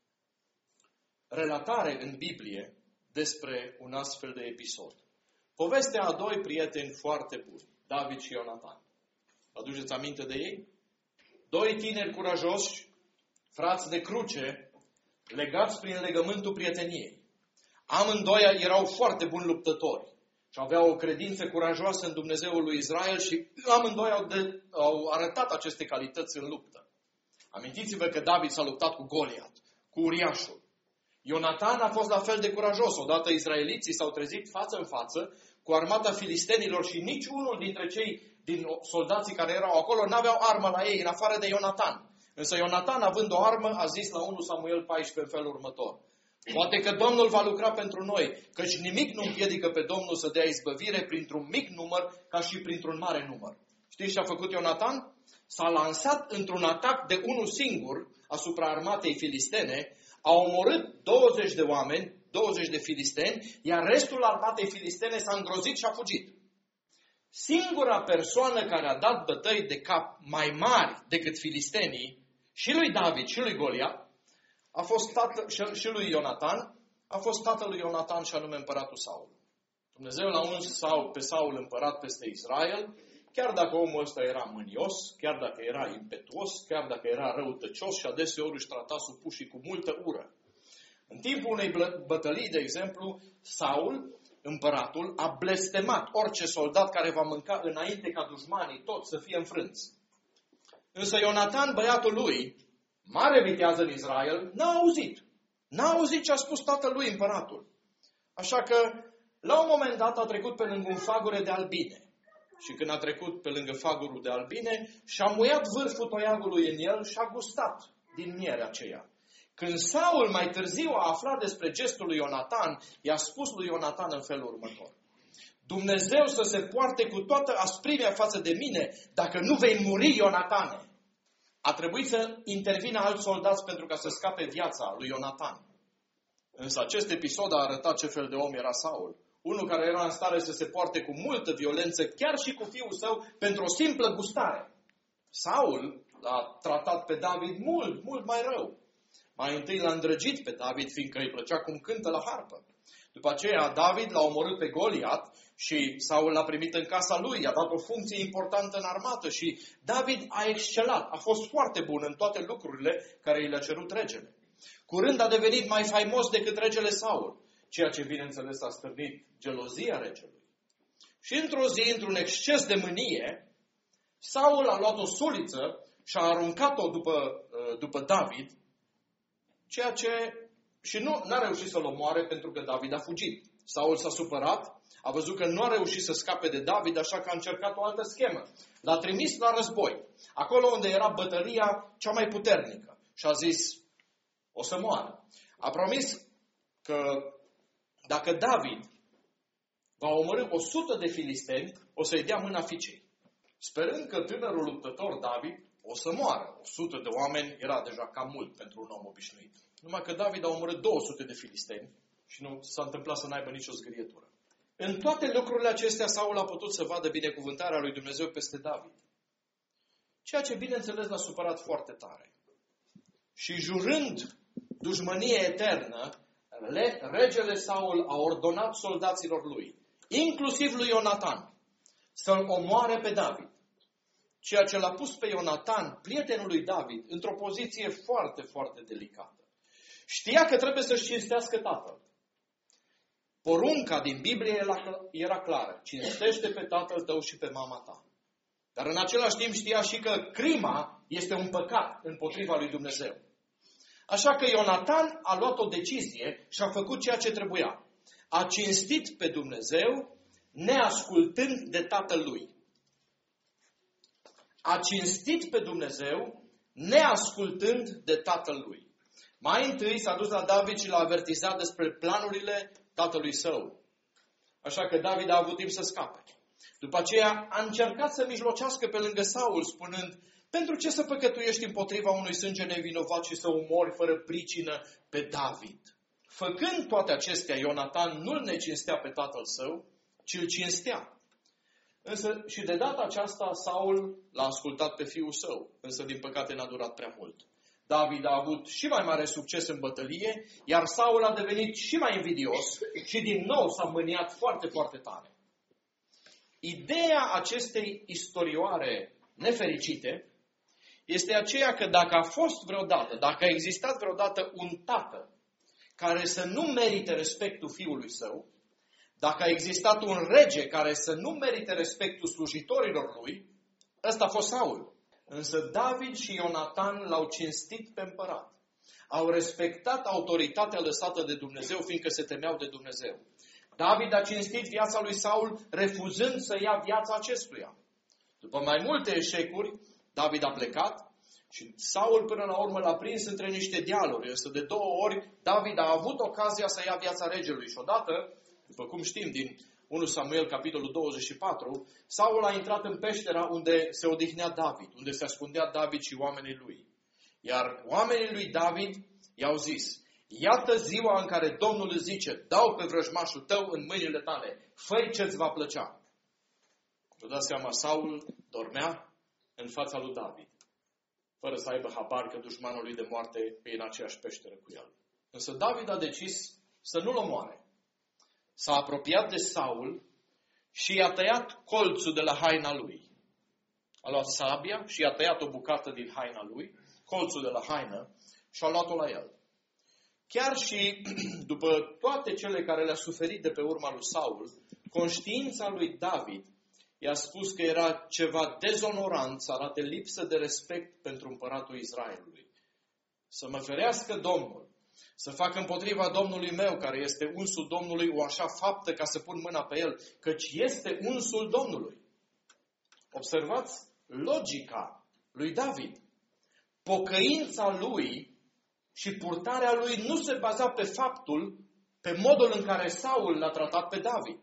relatare în Biblie despre un astfel de episod. Povestea a doi prieteni foarte buni, David și Ionatan. Aduceți aminte de ei? Doi tineri curajoși, frați de cruce, legați prin legământul prieteniei. Amândoi erau foarte buni luptători și aveau o credință curajoasă în Dumnezeul lui Israel și amândoi au arătat aceste calități în luptă. Amintiți-vă că David s-a luptat cu Goliat, cu uriașul. Ionatan a fost la fel de curajos. Odată izraeliții s-au trezit față în față cu armata filistenilor și nici unul dintre cei din soldații care erau acolo n-aveau armă la ei, în afară de Ionatan. Însă Ionatan, având o armă, a zis la 1 Samuel 14 în felul următor: poate că Domnul va lucra pentru noi, căci nimic nu împiedică pe Domnul să dea izbăvire printr-un mic număr ca și printr-un mare număr. Știți ce a făcut Ionatan? S-a lansat într-un atac de unul singur asupra armatei filistene, a omorât 20 de oameni, 20 de filisteni, iar restul armatei filistene s-a îngrozit și a fugit. Singura persoană care a dat bătăi de cap mai mari decât filistenii, și lui David și lui Goliat, a fost și lui Ionatan, a fost tatăl lui Ionatan și anume împăratul Saul. Dumnezeu l-a uns pe Saul împărat peste Israel, chiar dacă omul ăsta era mânios, chiar dacă era impetuos, chiar dacă era răutăcios și adeseori își trata supușii cu multă ură. În timpul unei bătălii, de exemplu, Saul, împăratul, a blestemat orice soldat care va mânca înainte ca dușmanii toți să fie înfrânți. Însă Ionatan, băiatul lui, mare viteaz în Israel, n-a auzit. N-a auzit ce a spus tatălui împăratul. Așa că, la un moment dat, a trecut pe lângă un fagure de albine. Și când a trecut pe lângă fagurul de albine, și-a muiat vârful toiagului în el și a gustat din mierea aceea. Când Saul mai târziu a aflat despre gestul lui Ionatan, i-a spus lui Ionatan în felul următor: Dumnezeu să se poarte cu toată asprimea față de mine, dacă nu vei muri, Ionatane. A trebuit să intervină alți soldați pentru ca să scape viața lui Ionatan. Însă acest episod a arătat ce fel de om era Saul. Unul care era în stare să se poarte cu multă violență, chiar și cu fiul său, pentru o simplă gustare. Saul l-a tratat pe David mult, mult mai rău. Mai întâi l-a îndrăgit pe David, fiindcă îi plăcea cum cântă la harpă. După aceea, David l-a omorât pe Goliat și Saul l-a primit în casa lui, i-a dat o funcție importantă în armată și David a excelat, a fost foarte bun în toate lucrurile care i le-a cerut regele. Curând a devenit mai faimos decât regele Saul, ceea ce, bineînțeles, a stârnit gelozia regelui. Și într-o zi, într-un exces de mânie, Saul a luat o suliță și a aruncat-o după David, ceea ce și nu a reușit să-l omoare pentru că David a fugit. Saul s-a supărat, a văzut că nu a reușit să scape de David, așa că a încercat o altă schemă. L-a trimis la război, acolo unde era bătălia cea mai puternică. Și a zis: o să moară. A promis că dacă David va omorî 100 de filisteni, o să-i dea mâna fiicei. Sperând că tânărul luptător David o să moară. 100 de oameni era deja cam mult pentru un om obișnuit. Numai că David a omorât 200 de filisteni și nu s-a întâmplat să n-aibă nicio zgârietură. În toate lucrurile acestea, Saul a putut să vadă binecuvântarea lui Dumnezeu peste David. Ceea ce, bineînțeles, l-a supărat foarte tare. Și jurând dușmănie eternă, regele Saul a ordonat soldaților lui, inclusiv lui Ionatan, să-l omoare pe David. Ceea ce l-a pus pe Ionatan, prietenul lui David, într-o poziție foarte, foarte delicată. Știa că trebuie să-și cinstească tatăl. Porunca din Biblie era clară: cinstește pe tatăl tău și pe mama ta. Dar în același timp știa și că crima este un păcat împotriva lui Dumnezeu. Așa că Ionatan a luat o decizie și a făcut ceea ce trebuia. A cinstit pe Dumnezeu neascultând de tatăl lui. A cinstit pe Dumnezeu neascultând de tatăl lui. Mai întâi s-a dus la David și l-a avertizat despre planurile tatălui său. Așa că David a avut timp să scape. După aceea a încercat să mijlocească pe lângă Saul, spunând: pentru ce să păcătuiești împotriva unui sânge nevinovat și să omori fără pricină pe David? Făcând toate acestea, Ionatan nu-l necinstea pe tatăl său, ci îl cinstea. Însă și de data aceasta Saul l-a ascultat pe fiul său, însă din păcate n-a durat prea mult. David a avut și mai mare succes în bătălie, iar Saul a devenit și mai invidios și din nou s-a mâniat foarte, foarte tare. Ideea acestei istorioare nefericite este aceea că dacă a fost vreodată, dacă a existat vreodată un tată care să nu merite respectul fiului său, dacă a existat un rege care să nu merite respectul slujitorilor lui, ăsta a fost Saul. Însă David și Ionatan l-au cinstit pe împărat. Au respectat autoritatea lăsată de Dumnezeu, fiindcă se temeau de Dumnezeu. David a cinstit viața lui Saul, refuzând să ia viața acestuia. După mai multe eșecuri, David a plecat și Saul până la urmă l-a prins între niște dealuri. Însă de 2 ori David a avut ocazia să ia viața regelui. Și odată, după cum știm din 1 Samuel, capitolul 24, Saul a intrat în peștera unde se odihnea David, unde se ascundea David și oamenii lui. Iar oamenii lui David i-au zis: iată ziua în care Domnul îți zice, dau pe vrăjmașul tău în mâinile tale, fă-i ce-ți va plăcea. Vă dați seama, Saul dormea în fața lui David, fără să aibă habar că dușmanul lui de moarte e în aceeași peșteră cu el. Însă David a decis să nu-l omoare. S-a apropiat de Saul și i-a tăiat colțul de la haina lui. A luat sabia și i-a tăiat o bucată din haina lui, colțul de la haină, și a luat-o la el. Chiar și după toate cele care le-a suferit de pe urma lui Saul, conștiința lui David i-a spus că era ceva dezonorant să arate lipsă de respect pentru împăratul Israelului. Să mă ferească Domnul, să fac împotriva Domnului meu, care este unsul Domnului, o așa faptă ca să pun mâna pe el, căci este unsul Domnului. Observați logica lui David. Pocăința lui și purtarea lui nu se baza pe faptul, pe modul în care Saul l-a tratat pe David.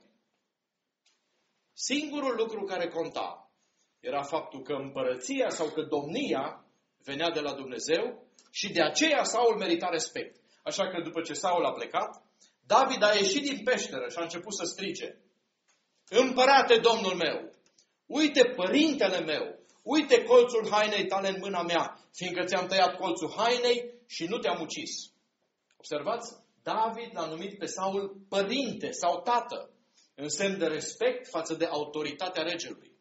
Singurul lucru care conta era faptul că împărăția sau că domnia venea de la Dumnezeu și de aceea Saul merita respect. Așa că după ce Saul a plecat, David a ieșit din peșteră și a început să strige: împărate, Domnul meu, uite părintele meu, uite colțul hainei tale în mâna mea, fiindcă ți-am tăiat colțul hainei și nu te-am ucis. Observați, David l-a numit pe Saul părinte sau tată, în semn de respect față de autoritatea regelui.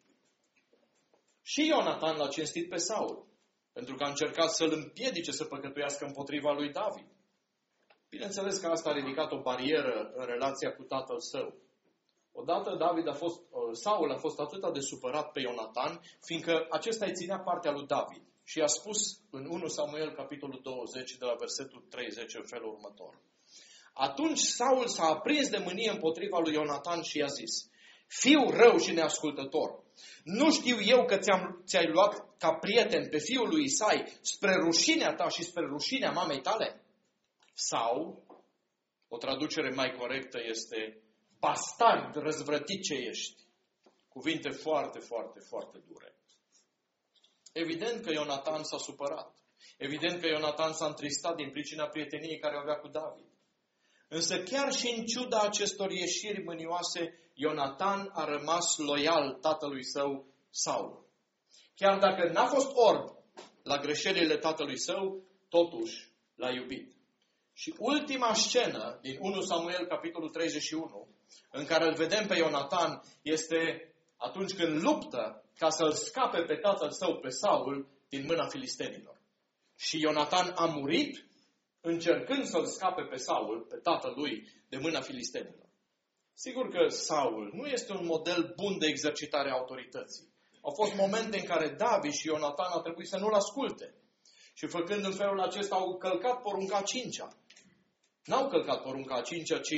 Și Ionatan l-a cinstit pe Saul, pentru că a încercat să-l împiedice să păcătuiască împotriva lui David. Bineînțeles că asta a ridicat o barieră în relația cu tatăl său. Odată Saul a fost atât de supărat pe Ionatan, fiindcă acesta îi ținea partea lui David. Și a spus în 1 Samuel, capitolul 20, de la versetul 30, în felul următor: atunci Saul s-a aprins de mânie împotriva lui Ionatan și i-a zis: fiu rău și neascultător, nu știu eu că ți-ai luat ca prieten pe fiul lui Isai spre rușinea ta și spre rușinea mamei tale? Sau, o traducere mai corectă este: bastard răzvrătit ce ești. Cuvinte foarte, foarte, foarte dure. Evident că Ionatan s-a supărat. Evident că Ionatan s-a întristat din pricina prieteniei care o avea cu David. Însă chiar și în ciuda acestor ieșiri mânioase, Ionatan a rămas loial tatălui său, Saul. Chiar dacă n-a fost orb la greșelile tatălui său, totuși l-a iubit. Și ultima scenă din 1 Samuel, capitolul 31, în care îl vedem pe Ionatan, este atunci când luptă ca să-l scape pe tatăl său, pe Saul, din mâna filistenilor. Și Ionatan a murit încercând să-l scape pe Saul, pe tatăl lui, de mâna filistenilor. Sigur că Saul nu este un model bun de exercitare a autorității. Au fost momente în care David și Ionatan au trebuit să nu-l asculte. Și făcând în felul acesta au călcat porunca a 5-a. N-au călcat porunca a 5-a, ci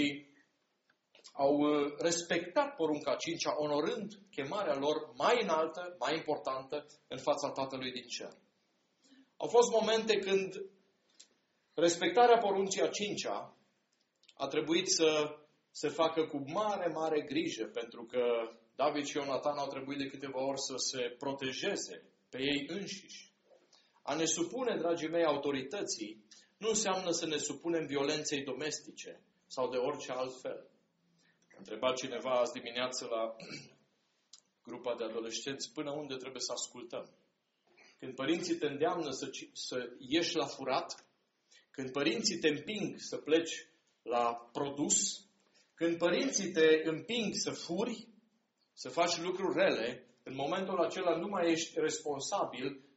au respectat porunca a 5-a, onorând chemarea lor mai înaltă, mai importantă, în fața Tatălui din cer. Au fost momente când respectarea poruncii a 5-a a trebuit să se facă cu mare, mare grijă, pentru că David și Ionatan au trebuit de câteva ori să se protejeze pe ei înșiși. A ne supune, dragii mei, autorității nu înseamnă să ne supunem violenței domestice sau de orice alt fel. A întrebat cineva azi dimineață la grupa de adolescenți până unde trebuie să ascultăm. Când părinții te îndeamnă să ieși la furat, când părinții te împing să pleci la produs, când părinții te împing să furi, să faci lucruri rele, în momentul acela nu mai ești responsabil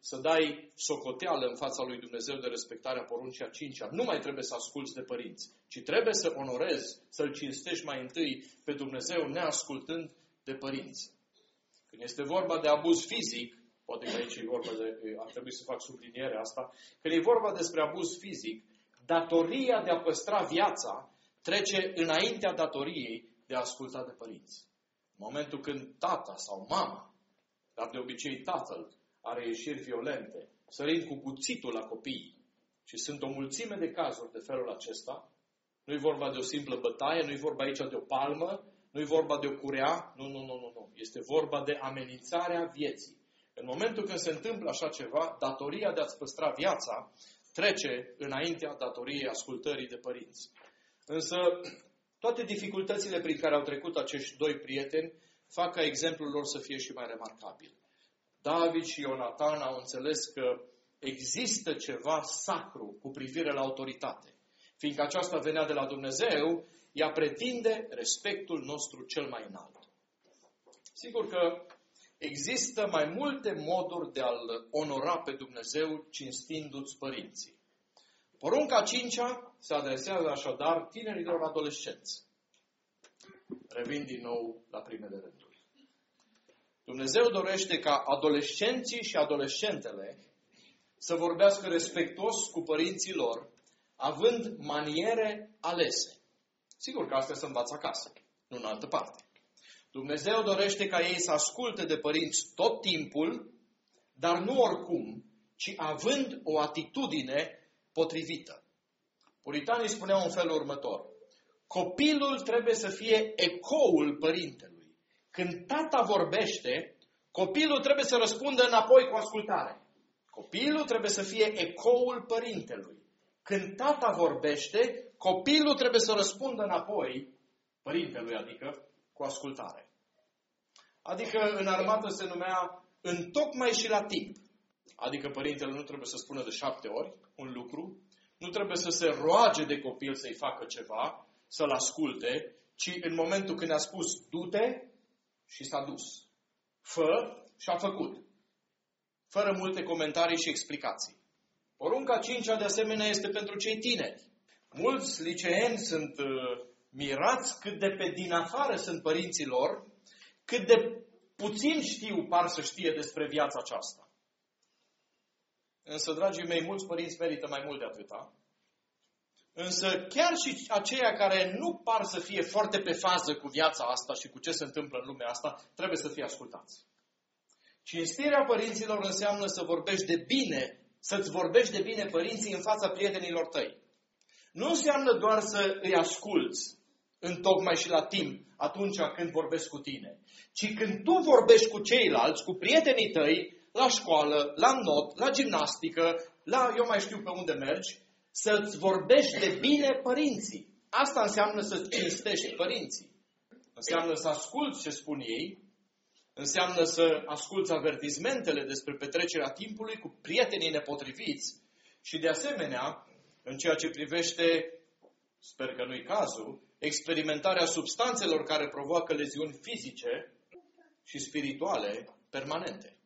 să dai socoteală în fața lui Dumnezeu de respectarea poruncii a 5-a, nu mai trebuie să asculți de părinți, ci trebuie să onorezi, să-L cinstești mai întâi pe Dumnezeu neascultând de părinți. Când este vorba de abuz fizic, poate că aici e vorba ar trebui să fac sublinierea asta, când e vorba despre abuz fizic, datoria de a păstra viața trece înaintea datoriei de a asculta de părinți. În momentul când tata sau mama, dar de obicei tatăl, are ieșiri violente, sărind cu cuțitul la copii, și sunt o mulțime de cazuri de felul acesta, nu-i vorba de o simplă bătaie, nu-i vorba aici de o palmă, nu-i vorba de o curea, nu. Este vorba de amenințarea vieții. În momentul când se întâmplă așa ceva, datoria de a-ți păstra viața trece înaintea datoriei ascultării de părinți. Însă, toate dificultățile prin care au trecut acești doi prieteni fac ca exemplul lor să fie și mai remarcabil. David și Ionatan au înțeles că există ceva sacru cu privire la autoritate. Fiindcă aceasta venea de la Dumnezeu, ea pretinde respectul nostru cel mai înalt. Sigur că există mai multe moduri de a-L onora pe Dumnezeu cinstindu-ți părinții. Porunca 5-a se adresează așadar tinerilor adolescenți. Revin din nou la primele rânduri. Dumnezeu dorește ca adolescenții și adolescentele să vorbească respectuos cu părinții lor, având maniere alese. Sigur că astea se învață acasă, nu în altă parte. Dumnezeu dorește ca ei să asculte de părinți tot timpul, dar nu oricum, ci având o atitudine potrivită. Puritanii spuneau în felul următor: copilul trebuie să fie ecoul părintelui. Când tata vorbește, copilul trebuie să răspundă înapoi cu ascultare. Copilul trebuie să fie ecoul părintelui. Când tata vorbește, copilul trebuie să răspundă înapoi părintelui, adică cu ascultare. Adică în armată se numea întocmai și la timp. Adică părintele nu trebuie să spună de 7 ori un lucru, nu trebuie să se roage de copil să-i facă ceva, să-l asculte, ci în momentul când a spus du-te și s-a dus. Fă și a făcut. Fără multe comentarii și explicații. Porunca 5-a de asemenea este pentru cei tineri. Mulți liceeni sunt mirați cât de pe din afară sunt părinții lor, cât de puțin par să știe despre viața aceasta. Însă, dragii mei, mulți părinți merită mai mult de atâta. Însă chiar și aceia care nu par să fie foarte pe fază cu viața asta și cu ce se întâmplă în lumea asta, trebuie să fie ascultați. Cinstirea părinților înseamnă să vorbești de bine, să-ți vorbești de bine părinții în fața prietenilor tăi. Nu înseamnă doar să îi asculți întocmai și la timp atunci când vorbesc cu tine, ci când tu vorbești cu ceilalți, cu prietenii tăi, la școală, la not, la gimnastică, eu mai știu pe unde mergi, să-ți vorbești de bine părinții. Asta înseamnă să cinstești părinții. Înseamnă să asculți ce spun ei, înseamnă să asculți avertismentele despre petrecerea timpului cu prietenii nepotriviți și, de asemenea, în ceea ce privește, sper că nu-i cazul, experimentarea substanțelor care provoacă leziuni fizice și spirituale permanente.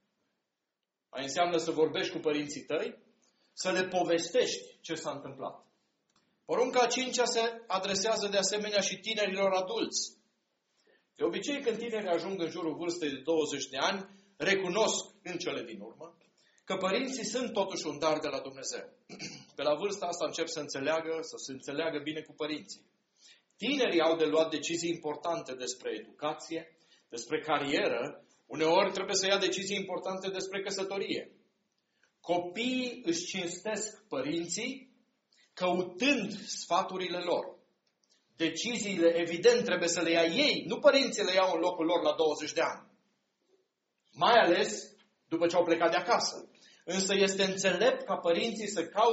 Mai înseamnă să vorbești cu părinții tăi, să le povestești ce s-a întâmplat. Porunca 5-a se adresează de asemenea și tinerilor adulți. De obicei, când tinerii ajung în jurul vârstei de 20 de ani, recunosc în cele din urmă că părinții sunt totuși un dar de la Dumnezeu. Pe la vârsta asta încep să se înțeleagă bine cu părinții. Tinerii au de luat decizii importante despre educație, despre carieră, uneori trebuie să ia decizii importante despre căsătorie. Copiii își cinstesc părinții căutând sfaturile lor. Deciziile, evident, trebuie să le ia ei, nu părinții le iau în locul lor la 20 de ani. Mai ales după ce au plecat de acasă. Însă este înțelept ca părinții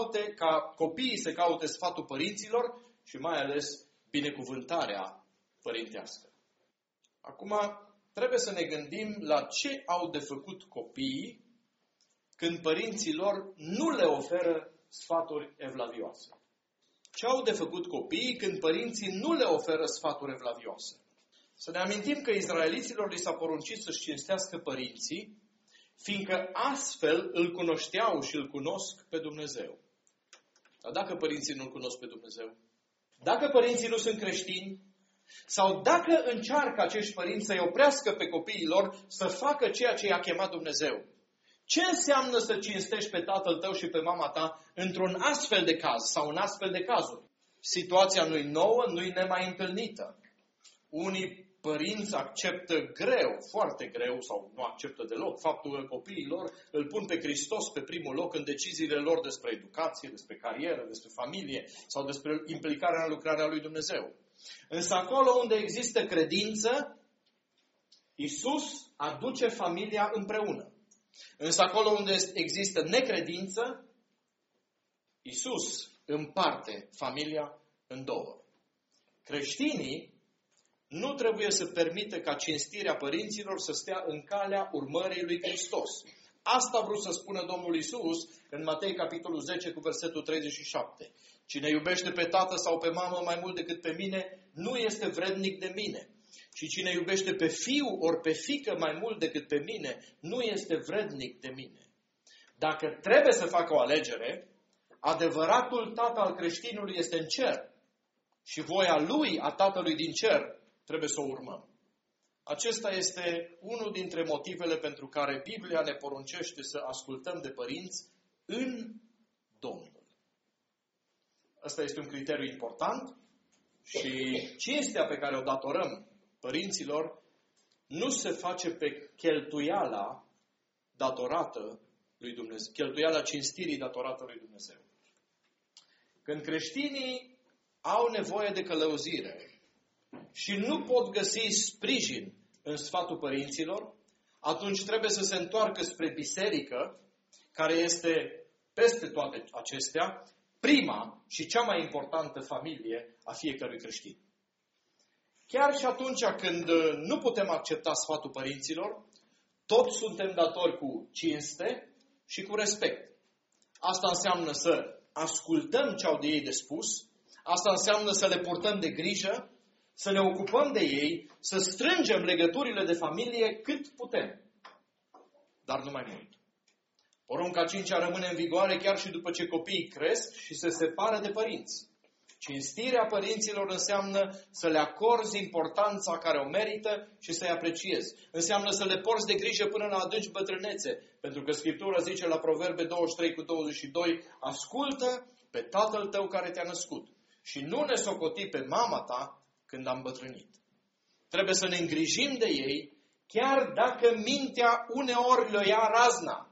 ca copiii să caute sfatul părinților și mai ales binecuvântarea părintească. Acum, trebuie să ne gândim la ce au de făcut copiii când părinții lor nu le oferă sfaturi evlavioase. Ce au de făcut copiii când părinții nu le oferă sfaturi evlavioase? Să ne amintim că izraeliților li s-a poruncit să-și cinstească părinții fiindcă astfel îl cunoșteau și îl cunosc pe Dumnezeu. Dar dacă părinții nu-L cunosc pe Dumnezeu, dacă părinții nu sunt creștini, sau dacă încearcă acești părinți să-i oprească pe copiii lor să facă ceea ce i-a chemat Dumnezeu, ce înseamnă să cinstești pe tatăl tău și pe mama ta într-un astfel de caz sau în astfel de cazuri? Situația nu-i nouă, nu-i nemai întâlnită. Unii părinți acceptă greu, foarte greu, sau nu acceptă deloc, faptul că copiii lor îl pun pe Hristos pe primul loc în deciziile lor despre educație, despre carieră, despre familie sau despre implicarea în lucrarea lui Dumnezeu. Însă acolo unde există credință, Iisus aduce familia împreună. Însă acolo unde există necredință, Iisus împarte familia în două. Creștinii nu trebuie să permită ca cinstirea părinților să stea în calea urmării lui Hristos. Asta a vrut să spună Domnul Iisus în Matei capitolul 10 cu versetul 37. Cine iubește pe tată sau pe mamă mai mult decât pe mine, nu este vrednic de mine. Și cine iubește pe fiu ori pe fiică mai mult decât pe mine, nu este vrednic de mine. Dacă trebuie să facă o alegere, adevăratul tată al creștinului este în cer. Și voia lui, a Tatălui din cer, trebuie să o urmăm. Acesta este unul dintre motivele pentru care Biblia ne poruncește să ascultăm de părinți în Domnul. Ăsta este un criteriu important și cinstea pe care o datorăm părinților nu se face pe cheltuiala datorată lui Dumnezeu, cheltuiala cinstirii datorată lui Dumnezeu. Când creștinii au nevoie de călăuzire și nu pot găsi sprijin în sfatul părinților, atunci trebuie să se întoarcă spre biserică, care este peste toate acestea prima și cea mai importantă familie a fiecărui creștin. Chiar și atunci când nu putem accepta sfatul părinților, tot suntem datori cu cinste și cu respect. Asta înseamnă să ascultăm ce au de ei de spus, asta înseamnă să le purtăm de grijă, să ne ocupăm de ei, să strângem legăturile de familie cât putem. Dar nu mai mult. Porunca 5-a rămâne în vigoare chiar și după ce copiii cresc și se separă de părinți. Cinstirea părinților înseamnă să le acorzi importanța care o merită și să-i apreciezi. Înseamnă să le porți de grijă până la adânci bătrânețe. Pentru că Scriptura zice la Proverbe 23:22, ascultă pe tatăl tău care te-a născut și nu ne socoti pe mama ta când am bătrânit. Trebuie să ne îngrijim de ei, chiar dacă mintea uneori le ia razna.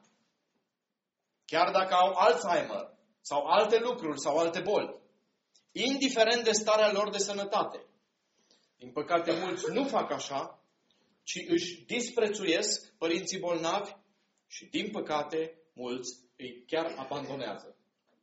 Chiar dacă au Alzheimer sau alte lucruri sau alte boli. Indiferent de starea lor de sănătate. Din păcate, mulți nu fac așa, ci își disprețuiesc părinții bolnavi și, din păcate, mulți îi chiar abandonează.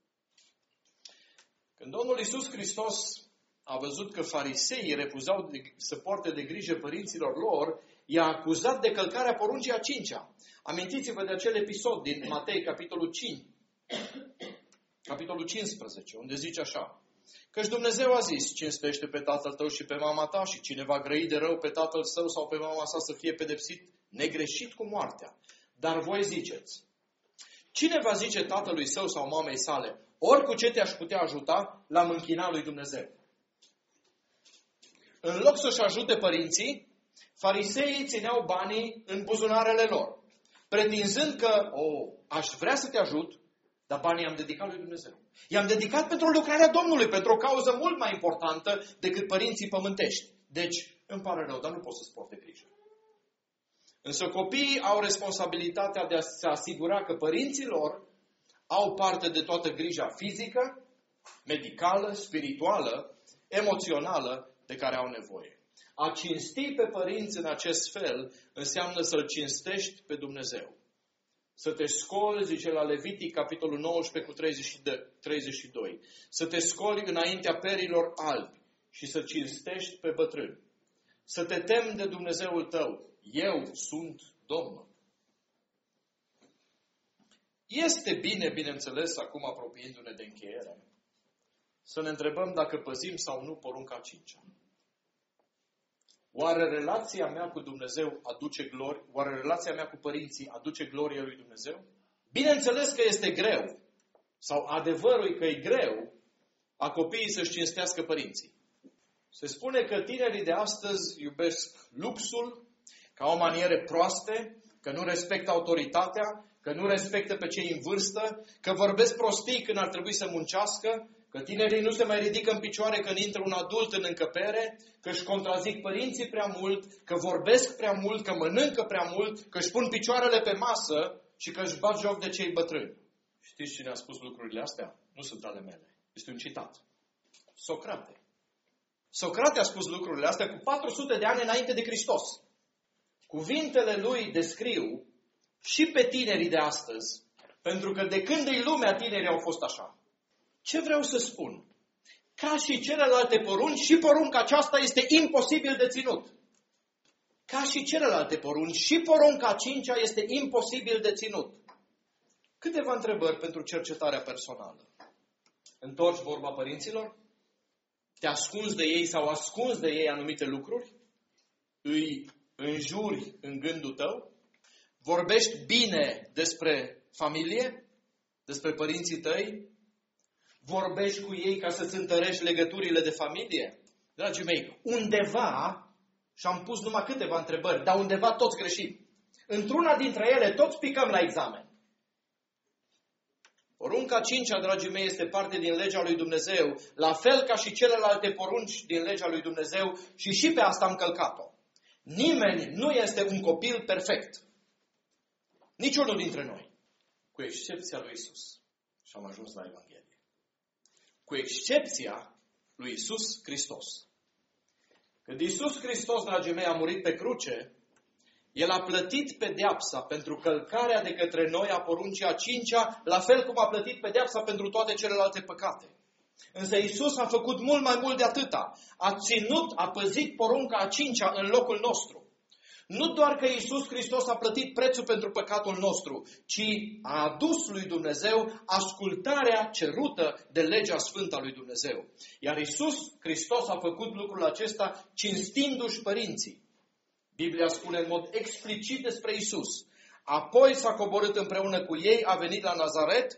Când Domnul Iisus Hristos a văzut că fariseii refuzau să poarte de grijă părinților lor, i-a acuzat de călcarea poruncii a 5-a. Amintiți-vă de acel episod din Matei, capitolul 5, capitolul 15, unde zice așa. Căci Dumnezeu a zis, cinstește pe tatăl tău și pe mama ta și cine va grăi de rău pe tatăl său sau pe mama sa să fie pedepsit negreșit cu moartea. Dar voi ziceți, cine va zice tatălui său sau mamei sale, ori cu ce te-aș putea ajuta, l-am închinat lui Dumnezeu. În loc să-și ajute părinții, fariseii țineau banii în buzunarele lor, pretinzând că, aș vrea să te ajut, dar banii i-am dedicat lui Dumnezeu. I-am dedicat pentru lucrarea Domnului, pentru o cauză mult mai importantă decât părinții pământești. Deci, îmi pare rău, dar nu pot să-ți port de grijă. Însă copiii au responsabilitatea de a se asigura că părinții lor au parte de toată grija fizică, medicală, spirituală, emoțională de care au nevoie. A cinsti pe părinți în acest fel înseamnă să-L cinstești pe Dumnezeu. Să te scoli, zice la Levitic, capitolul 19 cu 32. Să te scoli înaintea perilor albi și să cinstești pe bătrâni. Să te temi de Dumnezeul tău. Eu sunt Domnul. Este bine, bineînțeles, acum apropiindu-ne de încheiere, să ne întrebăm dacă păzim sau nu porunca 5-a. Oare relația mea cu Dumnezeu aduce glorie? Oare relația mea cu părinții aduce glorie lui Dumnezeu? Bineînțeles că este greu, sau adevărul e că e greu, a copiii să-și cinstească părinții. Se spune că tinerii de astăzi iubesc luxul ca o manieră proaste, că nu respectă autoritatea, că nu respectă pe cei în vârstă, că vorbesc prostii când ar trebui să muncească, că tinerii nu se mai ridică în picioare când intră un adult în încăpere, că își contrazic părinții prea mult, că vorbesc prea mult, că mănâncă prea mult, că își pun picioarele pe masă și că își bat joc de cei bătrâni. Știți cine a spus lucrurile astea? Nu sunt ale mele. Este un citat. Socrate. Socrate a spus lucrurile astea cu 400 de ani înainte de Hristos. Cuvintele lui descriu și pe tinerii de astăzi, pentru că de când e lumea, tinerii au fost așa. Ce vreau să spun? Ca și celelalte porunci, și porunca aceasta este imposibil de ținut. Ca și celelalte porunci, și porunca a cincea este imposibil de ținut. Câteva întrebări pentru cercetarea personală. Întorci vorba părinților? Te ascunzi de ei sau ascunzi de ei anumite lucruri? Îi înjuri în gândul tău? Vorbești bine despre familie? Despre părinții tăi? Vorbești cu ei ca să-ți întărești legăturile de familie? Dragii mei, undeva, și am pus numai câteva întrebări, dar undeva toți greșim. Într-una dintre ele toți picăm la examen. Porunca 5-a, dragii mei, este parte din legea lui Dumnezeu, la fel ca și celelalte porunci din legea lui Dumnezeu și pe asta am călcat-o. Nimeni nu este un copil perfect. Niciunul dintre noi. Cu excepția lui Isus. Și am ajuns la Evanghelie. Cu excepția lui Isus Hristos. Când Isus Hristos, dragii mei, a murit pe cruce, El a plătit pedeapsa pentru călcarea de către noi a poruncii a 5-a, la fel cum a plătit pedeapsa pentru toate celelalte păcate. Însă Isus a făcut mult mai mult de atâta. A păzit porunca a 5-a în locul nostru. Nu doar că Iisus Hristos a plătit prețul pentru păcatul nostru, ci a adus lui Dumnezeu ascultarea cerută de legea sfântă a lui Dumnezeu. Iar Iisus Hristos a făcut lucrul acesta cinstindu-și părinții. Biblia spune în mod explicit despre Iisus. Apoi s-a coborât împreună cu ei, a venit la Nazaret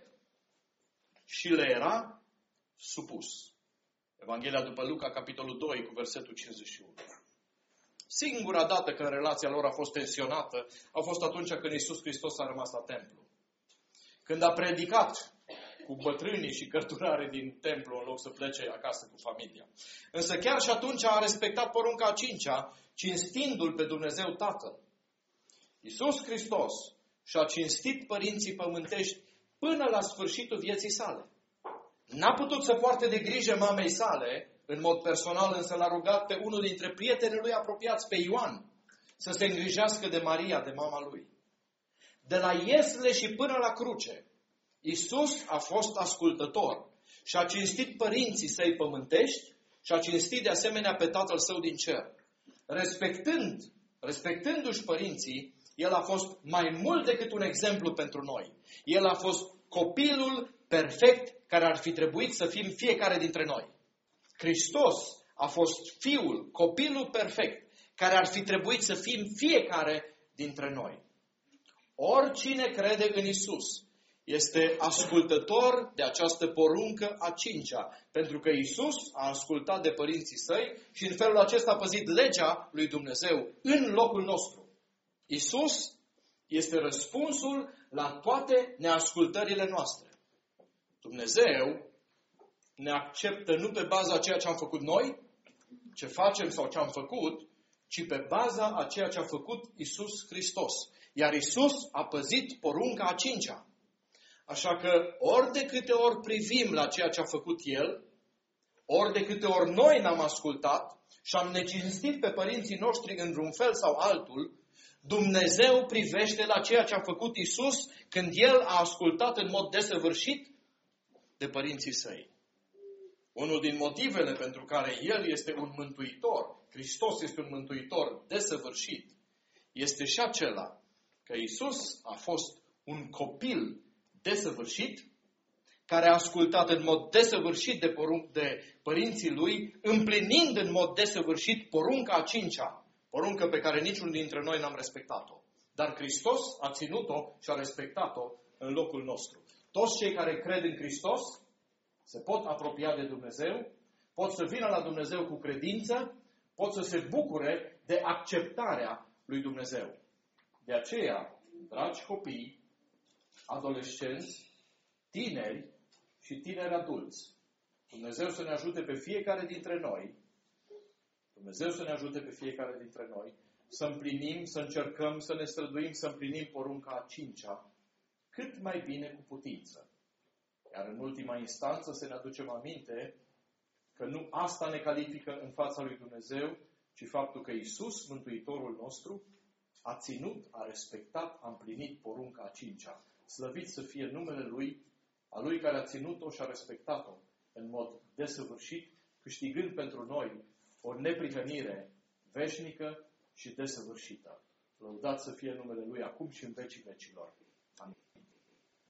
și le era supus. Evanghelia după Luca, capitolul 2, cu versetul 51. Singura dată când relația lor a fost tensionată a fost atunci când Iisus Hristos a rămas la templu. Când a predicat cu bătrânii și cărturarii din templu în loc să plece acasă cu familia. Însă chiar și atunci a respectat porunca a 5-a, cinstindu-L pe Dumnezeu Tatăl. Iisus Hristos și-a cinstit părinții pământești până la sfârșitul vieții sale. N-a putut să poarte de grijă mamei sale, în mod personal, însă l-a rugat pe unul dintre prietenii lui apropiați, pe Ioan, să se îngrijească de Maria, de mama lui. De la iesle și până la cruce, Iisus a fost ascultător și a cinstit părinții săi pământești și a cinstit de asemenea pe Tatăl Său din cer. Respectându-și părinții, El a fost mai mult decât un exemplu pentru noi. El a fost copilul perfect care ar fi trebuit să fim fiecare dintre noi. Hristos a fost Fiul, copilul perfect, care ar fi trebuit să fim fiecare dintre noi. Oricine crede în Isus este ascultător de această poruncă a 5-a, pentru că Isus a ascultat de părinții săi și în felul acesta a păzit legea lui Dumnezeu în locul nostru. Isus este răspunsul la toate neascultările noastre. Dumnezeu ne acceptă nu pe baza a ceea ce am făcut noi, ce facem sau ce am făcut, ci pe baza a ceea ce a făcut Isus Hristos. Iar Isus a păzit porunca a 5-a. Așa că ori de câte ori privim la ceea ce a făcut El, ori de câte ori noi n-am ascultat și am necinstit pe părinții noștri într-un fel sau altul, Dumnezeu privește la ceea ce a făcut Isus când El a ascultat în mod desăvârșit de părinții săi. Unul din motivele pentru care El este un mântuitor, Hristos este un mântuitor desăvârșit, este și acela că Isus a fost un copil desăvârșit, care a ascultat în mod desăvârșit de părinții Lui, împlinind în mod desăvârșit porunca a 5-a. Poruncă pe care niciunul dintre noi n-am respectat-o. Dar Hristos a ținut-o și a respectat-o în locul nostru. Toți cei care cred în Hristos se pot apropia de Dumnezeu, pot să vină la Dumnezeu cu credință, pot să se bucure de acceptarea lui Dumnezeu. De aceea, dragi copii, adolescenți, tineri și tineri adulți, Dumnezeu să ne ajute pe fiecare dintre noi, Dumnezeu să ne ajute pe fiecare dintre noi să împlinim, să încercăm, să ne străduim, să împlinim porunca a 5-a cât mai bine cu putință. Iar în ultima instanță să ne aducem aminte că nu asta ne califică în fața lui Dumnezeu, ci faptul că Iisus, Mântuitorul nostru, a ținut, a respectat, a împlinit porunca a 5-a. Slăvit să fie numele Lui, a Lui care a ținut-o și a respectat-o în mod desăvârșit, câștigând pentru noi o neprihănire veșnică și desăvârșită. Lăudat să fie numele Lui acum și în vecii vecilor. Amin.